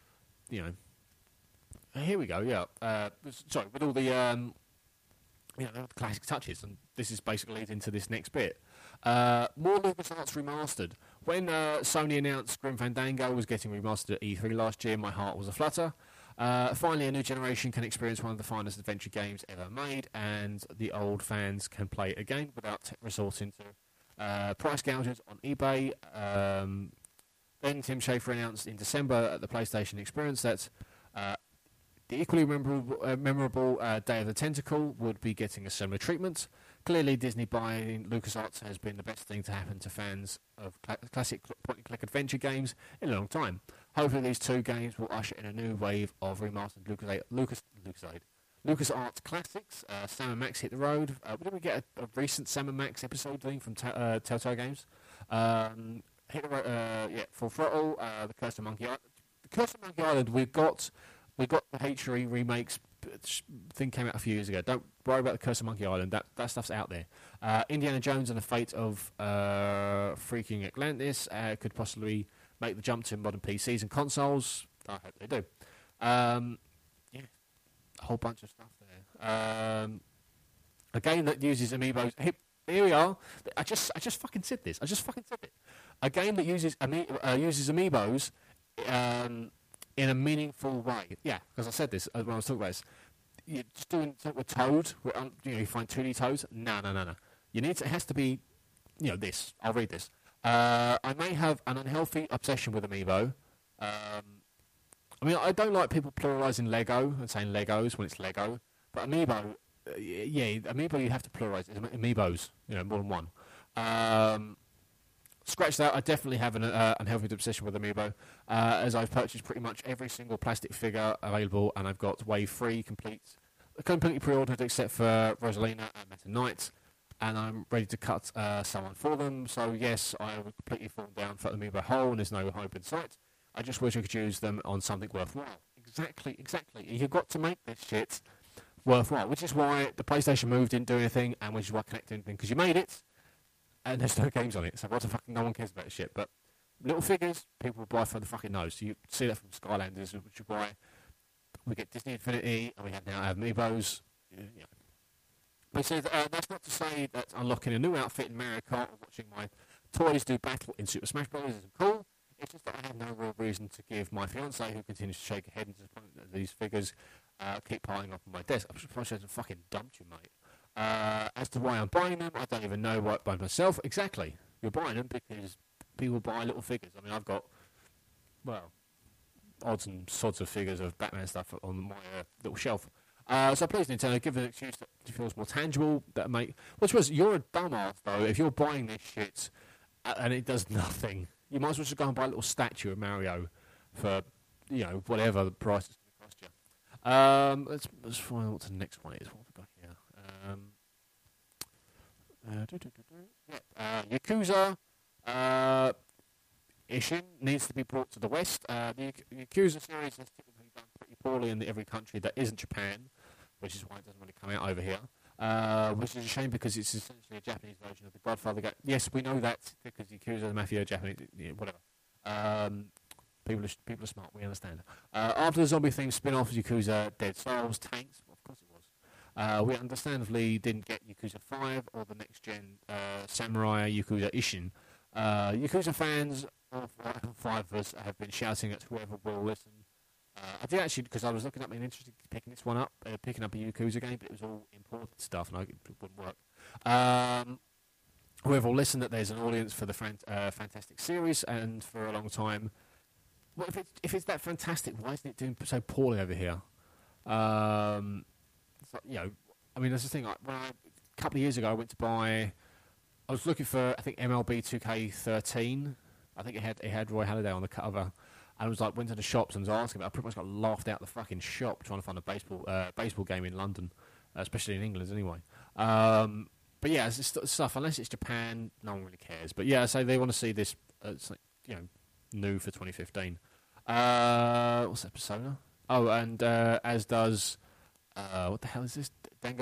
here we go. With all the the classic touches, and this is basically leading into this next bit. More LucasArts remastered. When Sony announced Grim Fandango was getting remastered at E3 last year, my heart was aflutter. Finally, a new generation can experience one of the finest adventure games ever made, and the old fans can play it again without resorting to price gouges on eBay. Then Tim Schafer announced in December at the PlayStation Experience that the equally memorable Day of the Tentacle would be getting a similar treatment. Clearly, Disney buying LucasArts has been the best thing to happen to fans of classic point-and-click adventure games in a long time. Hopefully, these two games will usher in a new wave of remastered LucasArts classics. Sam & Max hit the road. Did we get a recent Sam & Max episode thing from Telltale Games? Hit the road, Full Throttle, The Curse of Monkey Island. The Curse of Monkey Island, we got the H3 remakes thing came out a few years ago. Don't worry about The Curse of Monkey Island. That stuff's out there. Indiana Jones and the Fate of Freaking Atlantis could possibly make the jump to modern PCs and consoles. I hope they do. A whole bunch of stuff there. A game that uses amiibos. Here we are. I just fucking said this. A game that uses amiibos in a meaningful way. Yeah, because I said this when I was talking about this. You're just doing something with Toad. You find 2D Toads. No. It has to be, this. I'll read this. I may have an unhealthy obsession with amiibo. I don't like people pluralising Lego and saying Legos when it's Lego. But amiibo, amiibo you have to pluralise. It's amiibos, more than one. Scratch that. I definitely have an unhealthy obsession with amiibo, as I've purchased pretty much every single plastic figure available, and I've got Wave 3 completely pre-ordered except for Rosalina and Meta Knight, and I'm ready to cut someone for them. So yes, I have completely fallen down for the amiibo hole, and there's no hope in sight. I just wish I could use them on something worthwhile. Exactly. You've got to make this shit worthwhile, which is why the PlayStation Move didn't do anything, and which is why Kinect didn't do anything, because you made it, and there's no games on it, so what the fucking no one cares about this shit. But little figures, people buy for the fucking nose. So you see that from Skylanders, which is why we get Disney Infinity, and we have now amiibos. But that's not to say that unlocking a new outfit in Mario Kart or watching my toys do battle in Super Smash Bros. Isn't cool. It's just that I have no real reason to give my fiance, who continues to shake her head and disappointed that these figures keep piling up on my desk. I'm surprised she hasn't fucking dumped you, mate. As to why I'm buying them, I don't even know why by myself. Exactly. You're buying them because people buy little figures. I mean, I've got, well, odds and sods of figures of Batman stuff on my little shelf. So please, Nintendo, give an excuse that feels more tangible. That which was, you're a dumbass, though, if you're buying this shit and it does nothing. You might as well just go and buy a little statue of Mario for, whatever the price is going to cost you. Let's find out what the next one is. What have we got here? Yakuza Ishin needs to be brought to the West. The Yakuza series has typically done pretty poorly in every country that isn't Japan, which is why it doesn't really come out over here. Which is a shame because it's essentially a Japanese version of the Godfather game. Yes, we know that because Yakuza, the Mafia, Japanese, whatever. People are smart, we understand. After the zombie-themed spin-off, Yakuza Dead Souls, Tanks, well, of course it was. We understandably didn't get Yakuza 5 or the next-gen Samurai Yakuza Ishin. Yakuza fans of 5 of us have been shouting at whoever will listen. I did actually, because I was looking up and interested in picking this one up, picking up a Yakuza game, but it was all imported stuff and it wouldn't work. Whoever will listen, that there's an audience for the fantastic series, and for a long time. Well, if it's that fantastic, why isn't it doing so poorly over here? I mean, that's the thing. A couple of years ago, I went to buy. I was looking for, I think, MLB 2K13. I think it had Roy Halladay on the cover. And I was like, went to the shops and was asking, but I pretty much got laughed out the fucking shop trying to find a baseball game in London, especially in England anyway. But yeah, it's stuff. Unless it's Japan, no one really cares. But yeah, so they want to see this, new for 2015. What's that, Persona? Oh, and as does what the hell is this?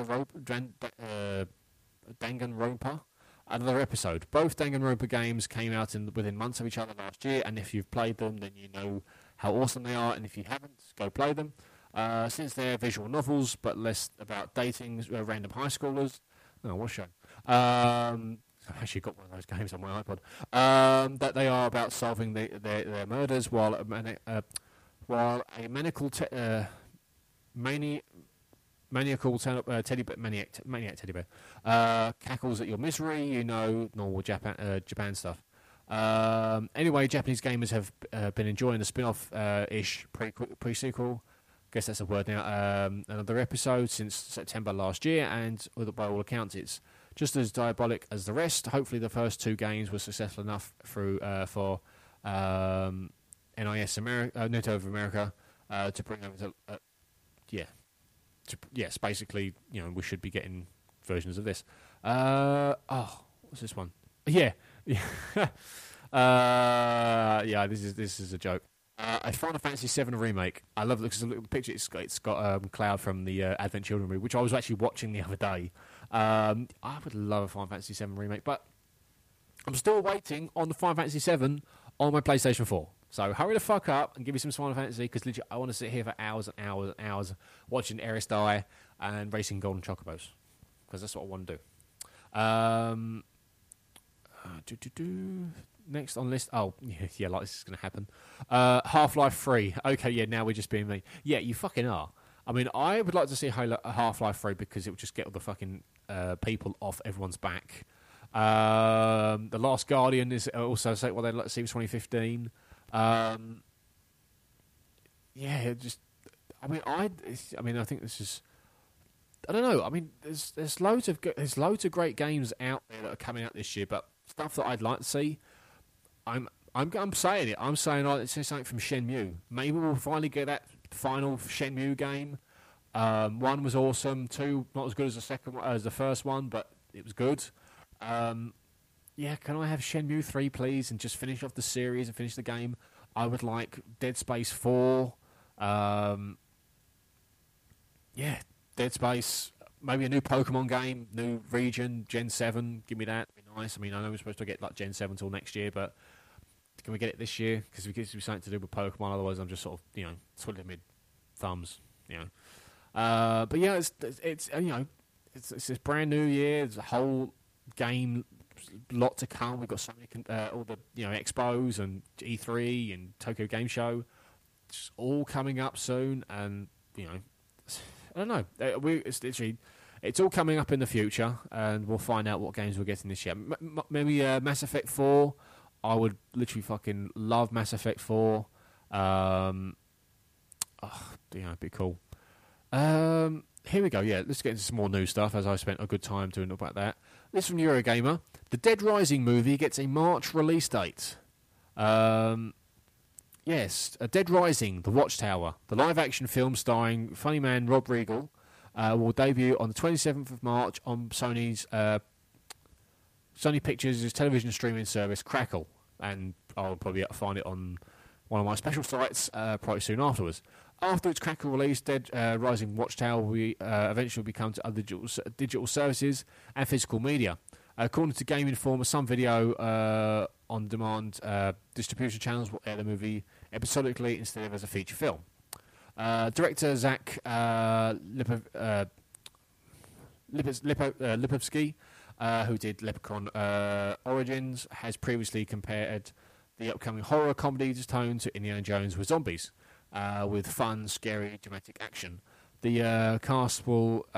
Danganronpa. Another episode. Both Danganronpa games came out within months of each other last year, and if you've played them, then you know how awesome they are, and if you haven't, go play them. Since they're visual novels, but less about dating random high schoolers. Oh, what a shame. I've actually got one of those games on my iPod. That they are about solving their murders, while a maniacal maniac teddy bear cackles at your misery. Normal Japan stuff. Anyway, Japanese gamers have been enjoying the spin-off ish pre-sequel. Guess that's a word now. Another episode since September last year, and by all accounts, it's just as diabolic as the rest. Hopefully, the first 2 games were successful enough for NIS America, of America, to bring over to yes, basically, we should be getting versions of this. What's this one? Yeah. This is a joke. A Final Fantasy VII remake. I love it because the picture. It's got Cloud from the Advent Children movie, which I was actually watching the other day. I would love a Final Fantasy VII remake, but I'm still waiting on the Final Fantasy VII on my PlayStation 4. So hurry the fuck up and give me some Final Fantasy, because legit, I want to sit here for hours and hours and hours watching Aeris die and racing golden chocobos, because that's what I want to do. Next on list. Oh, yeah, like this is going to happen. Half-Life 3. Okay, yeah, now we're just being mean. Yeah, you fucking are. I mean, I would like to see Half-Life 3 because it would just get all the fucking people off everyone's back. The Last Guardian is also what they'd like to see for 2015. I think this is. I don't know. I mean, there's loads of great games out there that are coming out this year, but stuff that I'd like to see. I'm saying it. I'm saying I'd see something from Shenmue. Maybe we'll finally get that final Shenmue game. 1 was awesome. 2 not as good as the first one, but it was good. Can I have Shenmue 3, please, and just finish off the series and finish the game? I would like Dead Space 4. Dead Space. Maybe a new Pokemon game, new region, Gen 7. Give me that. It'd be nice. I mean, I know we're supposed to get like Gen 7 till next year, but can we get it this year? Because it gives me something to do with Pokemon. Otherwise, I'm just sort of, twiddling my thumbs. But yeah, it's this brand new year. There's a whole game lot to come. We've got so many all the expos and E3 and Tokyo Game Show. It's all coming up soon, and I don't know. It's all coming up in the future, and we'll find out what games we're getting this year. Maybe Mass Effect 4. I would literally fucking love Mass Effect 4. It'd be cool. Here we go. Yeah, let's get into some more new stuff, as I spent a good time doing about that. This from Eurogamer. The Dead Rising movie gets a March release date. Yes, Dead Rising, The Watchtower, the live-action film starring funny man Rob Riggle, will debut on the 27th of March on Sony Pictures' television streaming service Crackle, and I'll probably find it on one of my special sites pretty soon afterwards. After its Crackle release, Dead Rising Watchtower will eventually become to other digital services and physical media. According to Game Informer, some video on-demand distribution channels will air the movie episodically instead of as a feature film. Director Zach Lipovsky, who did Leprechaun Origins, has previously compared the upcoming horror comedy tone to Indiana Jones with zombies, with fun, scary, dramatic action. The cast will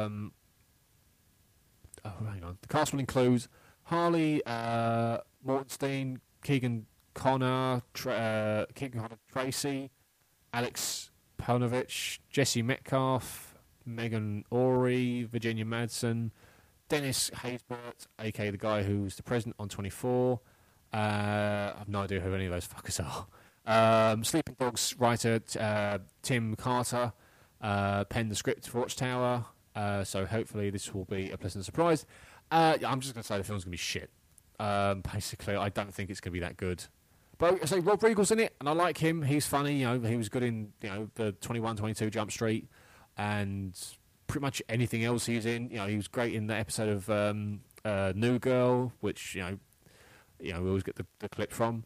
The cast will include Harley Mortenstein, Keegan Connor, Tracy, Alex Panovich, Jesse Metcalf, Megan Ory, Virginia Madsen, Dennis Haysbert, aka the guy who's the president on 24. I have no idea who any of those fuckers are. Sleeping Dogs writer Tim Carter penned the script for Watchtower, so hopefully this will be a pleasant surprise. I'm just going to say the film's going to be shit. Basically, I don't think it's going to be that good. But I say Rob Riggle's in it, and I like him. He's funny. He was good in the 21-22 Jump Street, and pretty much anything else he's in. He was great in the episode of New Girl, which we always get the clip from.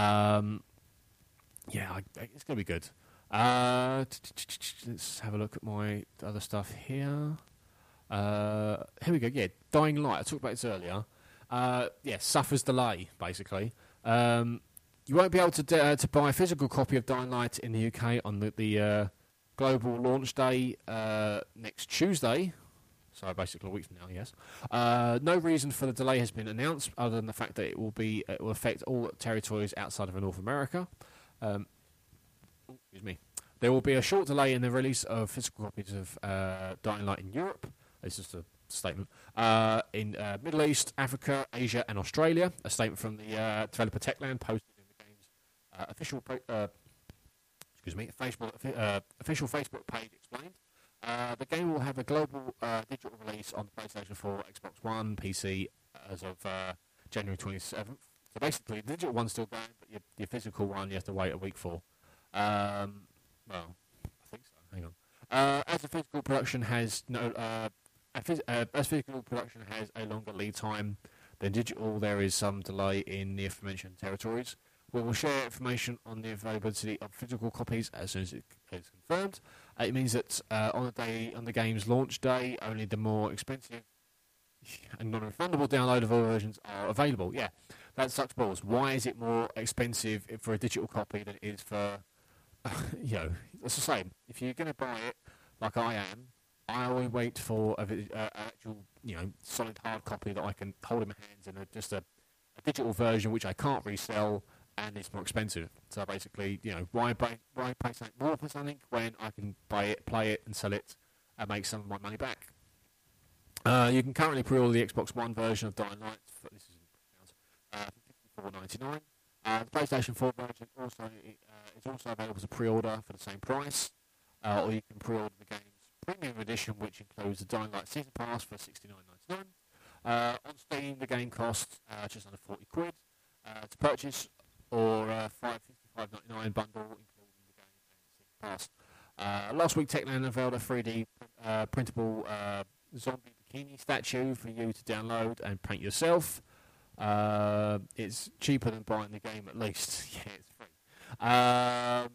It's going to be good. Let's have a look at my other stuff here. Here we go. Yeah, Dying Light. I talked about this earlier. Suffers delay, basically. You won't be able to buy a physical copy of Dying Light in the UK on the global launch day next Tuesday. So basically a week from now, yes. No reason for the delay has been announced, other than the fact that it will affect all territories outside of North America. Excuse me. There will be a short delay in the release of physical copies of Dying Light in Europe. It's just a statement. In Middle East, Africa, Asia, and Australia. A statement from the developer Techland posted in the game's official Facebook page explained. The game will have a global digital release on the PlayStation 4, Xbox One, PC as of January 27th. So basically, the digital one's still going, but your physical one you have to wait a week for. I think so. Hang on. As physical production has a longer lead time than digital, there is some delay in the aforementioned territories. We will share information on the availability of physical copies as soon as it is confirmed. It means that on the game's launch day, only the more expensive and non-refundable downloadable versions are available. Yeah, that sucks balls. Why is it more expensive for a digital copy than it is for... it's the same. If you're going to buy it, like I am, I always wait for an actual, solid hard copy that I can hold in my hands, and just a digital version which I can't resell, and it's more expensive. So basically, why pay something more for something when I can buy it, play it, and sell it, and make some of my money back? You can currently pre-order the Xbox One version of Dying Light. This is for $54.99. The PlayStation 4 version is also available to pre-order for the same price, or you can pre-order the game's premium edition, which includes the Dying Light Season Pass for $69.99. On Steam, the game costs just under £40 to purchase, or $55.99 bundle, including the game and Season Pass. Last week, Techland unveiled a 3D printable zombie bikini statue for you to download and paint yourself. It's cheaper than buying the game, at least. Yeah, it's free.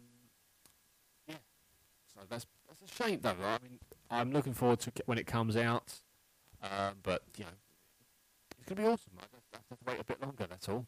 So that's a shame, though. Right? I mean, I'm looking forward to when it comes out, but It's going to be awesome. I have to wait a bit longer, that's all.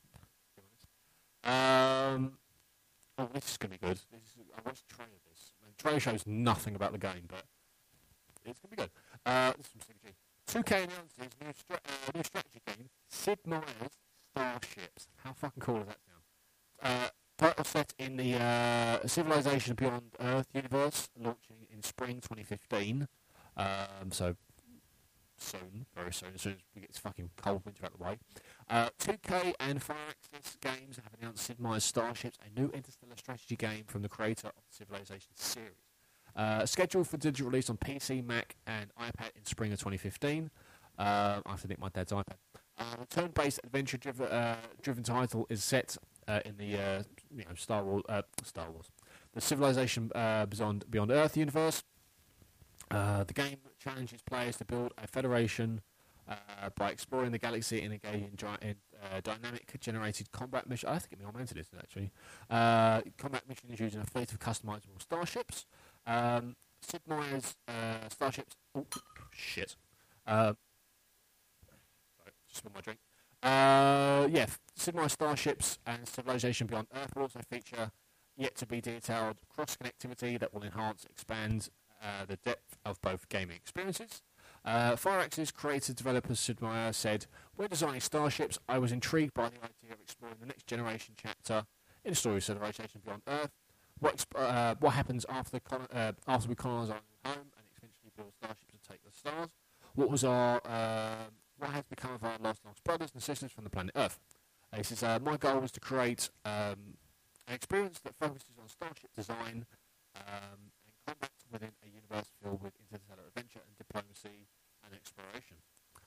Oh, this is going to be good. I watched the trailer of this. The trailer shows nothing about the game, but it's going to be good. This is from CBG. 2K announces new strategy game, Sid Meier's Starships. How fucking cool does that sound? Title set in the Civilization Beyond Earth universe, launching in spring 2015. So soon, very soon, as soon as we get this fucking cold winter out of the way. 2K and Firaxis Games have announced Sid Meier's Starships, a new interstellar strategy game from the creator of the Civilization series. Scheduled for digital release on PC, Mac, and iPad in spring of 2015. I have to nick my dad's iPad. The turn-based adventure-driven title is set in the Star Wars, the Civilization Beyond Earth universe. The game challenges players to build a federation by exploring the galaxy and engaging in dynamic-generated combat missions. I have to get me on to this, actually. Combat missions using a fleet of customizable starships. Sid Meier's Starships... Oh, shit. Sorry, just spilled my drink. Sid Meier's Starships and Civilization Beyond Earth will also feature yet-to-be-detailed cross-connectivity that will enhance and expand the depth of both gaming experiences. Firaxis creator developer Sid Meier said, "When designing Starships, I was intrigued by the idea of exploring the next generation chapter in the story of Civilization Beyond Earth. What happens after we colonize our new home and eventually build starships and take the stars? What has become of our lost brothers and sisters from the planet Earth?" He says, "My goal was to create an experience that focuses on starship design and combat within a universe filled with interstellar adventure and diplomacy and exploration."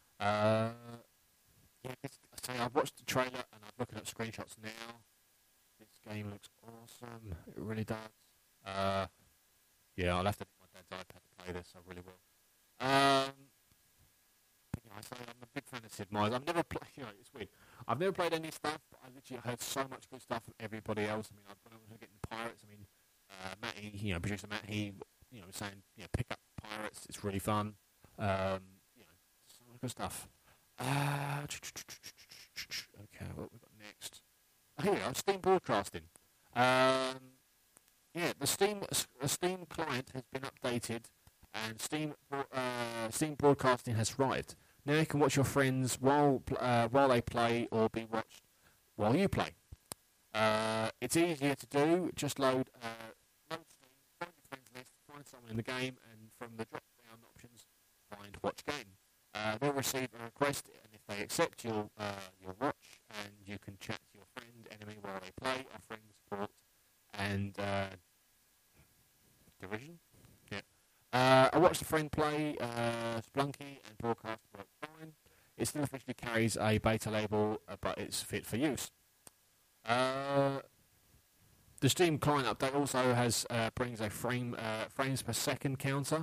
I've watched the trailer and I'm looking at screenshots now. This game looks awesome. It really does. I'll have to get my dad's iPad to play this. I really will. I'm a big fan of Sid Meier's. I've never played. It's weird. I've never played any stuff, but I literally heard so much good stuff from everybody else. I mean, when I was getting the Pirates, Matt, producer Matt, he was saying, pick up Pirates. It's really fun. So much good stuff. Okay, what we got next? Here we are, Steam Broadcasting. The Steam client has been updated, and Steam Broadcasting has arrived. Now you can watch your friends while they play, or be watched while you play. It's easier to do. Just load Steam, find your friends list, find someone in the game, and from the drop-down options, find Watch Game. They'll receive a request, and if they accept, you'll watch, and you can chat to your friend, enemy while they play, offering support and division. Yeah. I watched a friend play Splunky, and broadcast worked fine. It still officially carries a beta label, but it's fit for use. The Steam client update also brings a frames per second counter.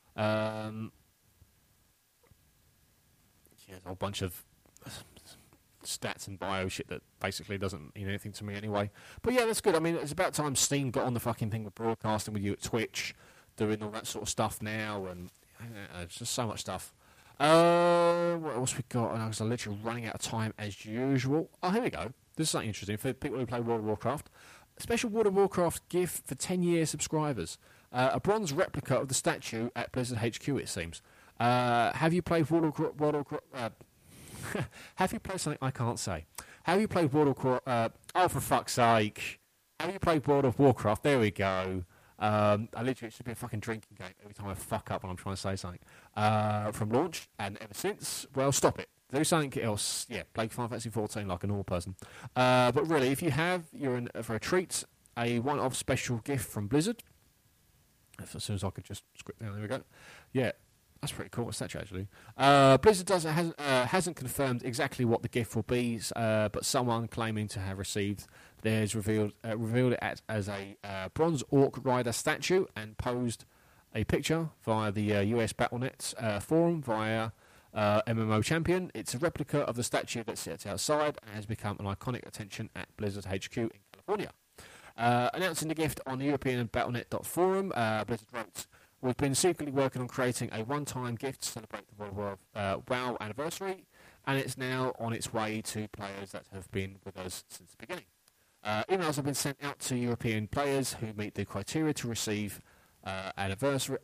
There's a whole bunch of stats and bio shit that basically doesn't mean anything to me anyway. But yeah, that's good. I mean, it's about time Steam got on the fucking thing with broadcasting with you at Twitch, doing all that sort of stuff now, and it's just so much stuff. What else we got? And I was literally running out of time as usual. Oh, here we go. This is something interesting for people who play World of Warcraft. A special World of Warcraft gift for 10-year subscribers. A bronze replica of the statue at Blizzard HQ, it seems. Have you played World of Warcraft? Have you played something I can't say? Have you played World of Warcraft? Oh, for fuck's sake! Have you played World of Warcraft? There we go. It should be a fucking drinking game every time I fuck up when I'm trying to say something. From launch and ever since. Well, stop it. Do something else. Yeah, play Final Fantasy 14 like a normal person. But really, if you have, you're in for a treat. A one-off special gift from Blizzard. As soon as I could just script down, there we go. Yeah. That's pretty cool. What's that actually? Blizzard hasn't confirmed exactly what the gift will be, but someone claiming to have received theirs revealed it as a bronze orc rider statue and posed a picture via the US Battle.net forum via MMO Champion. It's a replica of the statue that sits outside and has become an iconic attention at Blizzard HQ in California. Announcing the gift on the European Battle.net forum, Blizzard wrote, "We've been secretly working on creating a one-time gift to celebrate the World WoW anniversary, and it's now on its way to players that have been with us since the beginning. Emails have been sent out to European players who meet the criteria to receive an anniversary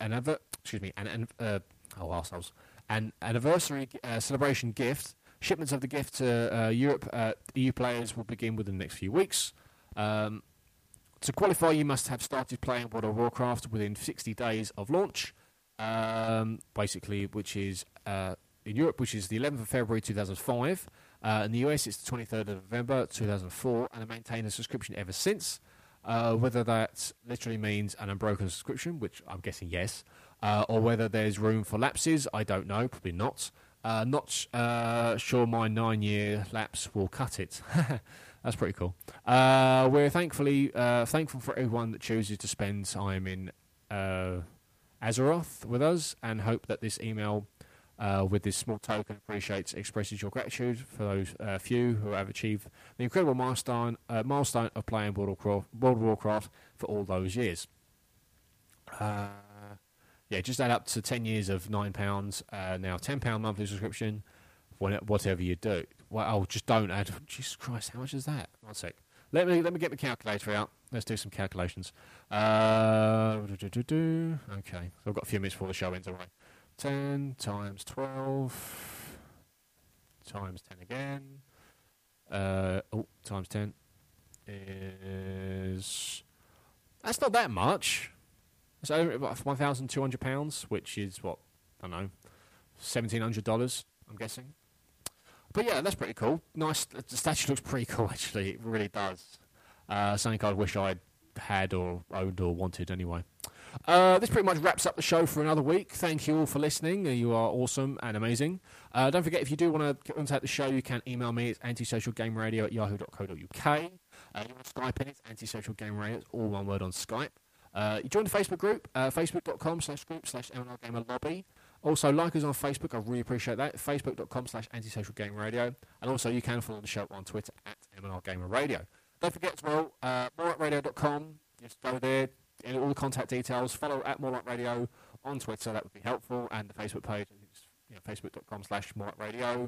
celebration gift. Shipments of the gift to EU players will begin within the next few weeks. To qualify, you must have started playing World of Warcraft within 60 days of launch, basically, which is in Europe, which is the 11th of February 2005. In the US, it's the 23rd of November 2004, and have maintained a subscription ever since. Whether that literally means an unbroken subscription, which I'm guessing yes, or whether there's room for lapses, I don't know, probably not. Not sure my 9-year lapse will cut it. That's pretty cool. We're thankful for everyone that chooses to spend time in Azeroth with us, and hope that this email with this small token expresses your gratitude for those few who have achieved the incredible milestone of playing World of Warcraft for all those years. Just add up to 10 years of £9, now £10 monthly subscription, whatever you do. Well, just don't add. Jesus Christ, how much is that? 1 sec. Let me get the calculator out. Let's do some calculations. Okay, so I've got a few minutes before the show ends. All right. 10 times 12 times 10 again. Times 10 is... That's not that much. It's over about £1,200, which is, what, I don't know, $1,700, I'm guessing. But yeah, that's pretty cool. Nice. The statue looks pretty cool, actually. It really does. Something I wish I'd had or owned or wanted anyway. This pretty much wraps up the show for another week. Thank you all for listening. You are awesome and amazing. Don't forget, if you do want to contact the show, you can email me. It's antisocialgameradio@yahoo.co.uk. You want to Skype in, it's antisocialgameradio. It's all one word on Skype. You join the Facebook group, facebook.com/group/MNRGamerLobby. Also, like us on Facebook. I really appreciate that. Facebook.com/antisocialgameradio. And also, you can follow the show on Twitter @MNRGamerRadio. Don't forget as well, morelikeradio.com. Just go there. And all the contact details. Follow @MoreLikeRadio on Twitter. That would be helpful. And the Facebook page, is facebook.com/MoreLikeRadio.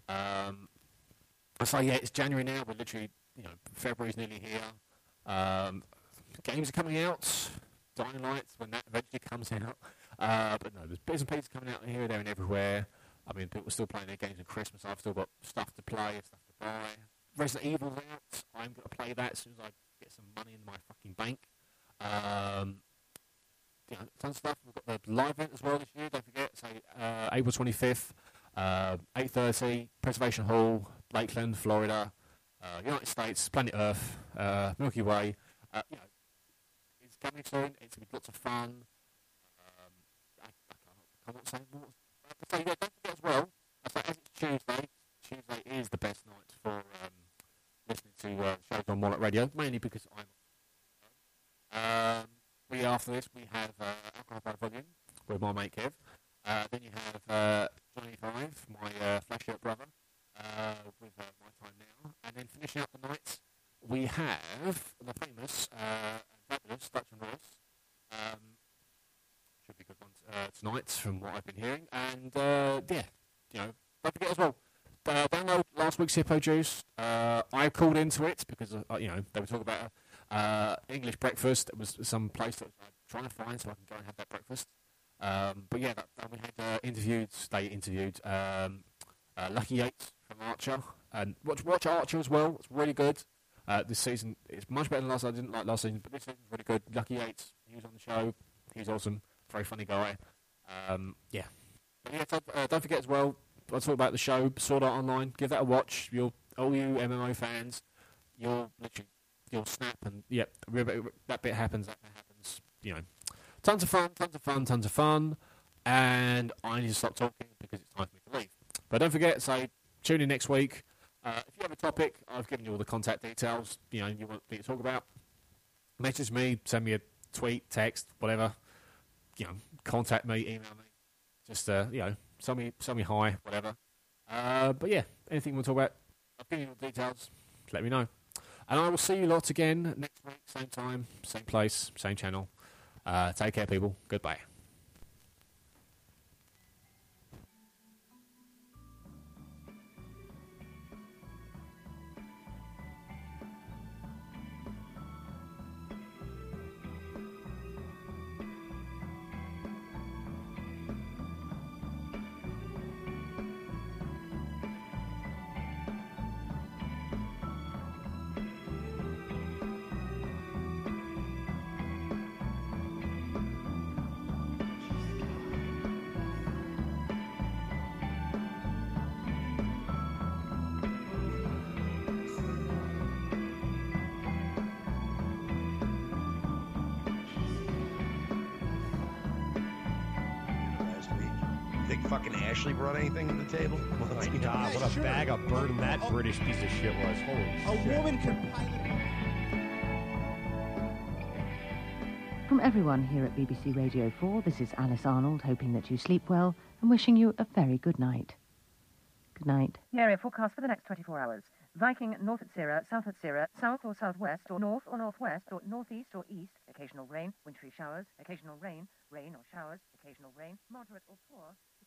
So yeah, it's January now. We're literally, February's nearly here. Games are coming out. Dying Light, when that eventually comes out. But no, there's bits and pieces coming out here, there, and everywhere. I mean, people are still playing their games at Christmas. I've still got stuff to play, stuff to buy. Resident Evil's out. I'm going to play that as soon as I get some money in my fucking bank. Tons of stuff. We've got the live event as well this year. Don't forget, April 25th, 8:30, Preservation Hall, Lakeland, Florida, United States, Planet Earth, Milky Way. It's coming soon. It's going to be lots of fun. I can't say more. So yeah, don't forget as well. As it's Tuesday is the best night for listening to shows on More Like Radio, mainly because I'm. After this, we have Alcohol by Volume with my mate Kev. Then you have Johnny Five, my flash-shirt brother, with My Time Now. And then finishing up the night, we have the famous fabulous Dutch and Ross. Should be a good one tonight, from what I've been hearing. And don't forget as well. Download last week's Hippo Juice. I called into it because they were talking about English breakfast. It was some place that I'm trying to find so I can go and have that breakfast. But yeah, we had they interviewed Lucky Yates from Archer, and watch Archer as well. It's really good. This season it's much better than last. I didn't like last season, but this season's really good. Lucky Yates, he was on the show. He's awesome, very funny guy. Yeah. But yeah, don't forget as well. I'll talk about the show, Sword Art Online. Give that a watch. All you MMO fans, you'll snap, and that bit happens. Tons of fun. And I need to stop talking because it's time for me to leave. But don't forget, tune in next week. If you have a topic, I've given you all the contact details. You want me to talk about. Message me, send me a tweet, text, whatever. Contact me, email me. Just Tell me hi, whatever. But yeah, anything you want to talk about, I'll give you the details. Let me know. And I will see you lot again next week, same time, same place, same channel. Take care, people. Goodbye. Think fucking Ashley brought anything to the table? My God, what a bag of burden that British piece of shit was. Holy shit. A woman can pilot. From everyone here at BBC Radio 4, this is Alice Arnold, hoping that you sleep well and wishing you a very good night. Good night. The area forecast for the next 24 hours. Viking, north at Sierra, south at Sierra, south or southwest, or north or northwest, or northeast or east, occasional rain, wintry showers, occasional rain, rain or showers, occasional rain, moderate or poor.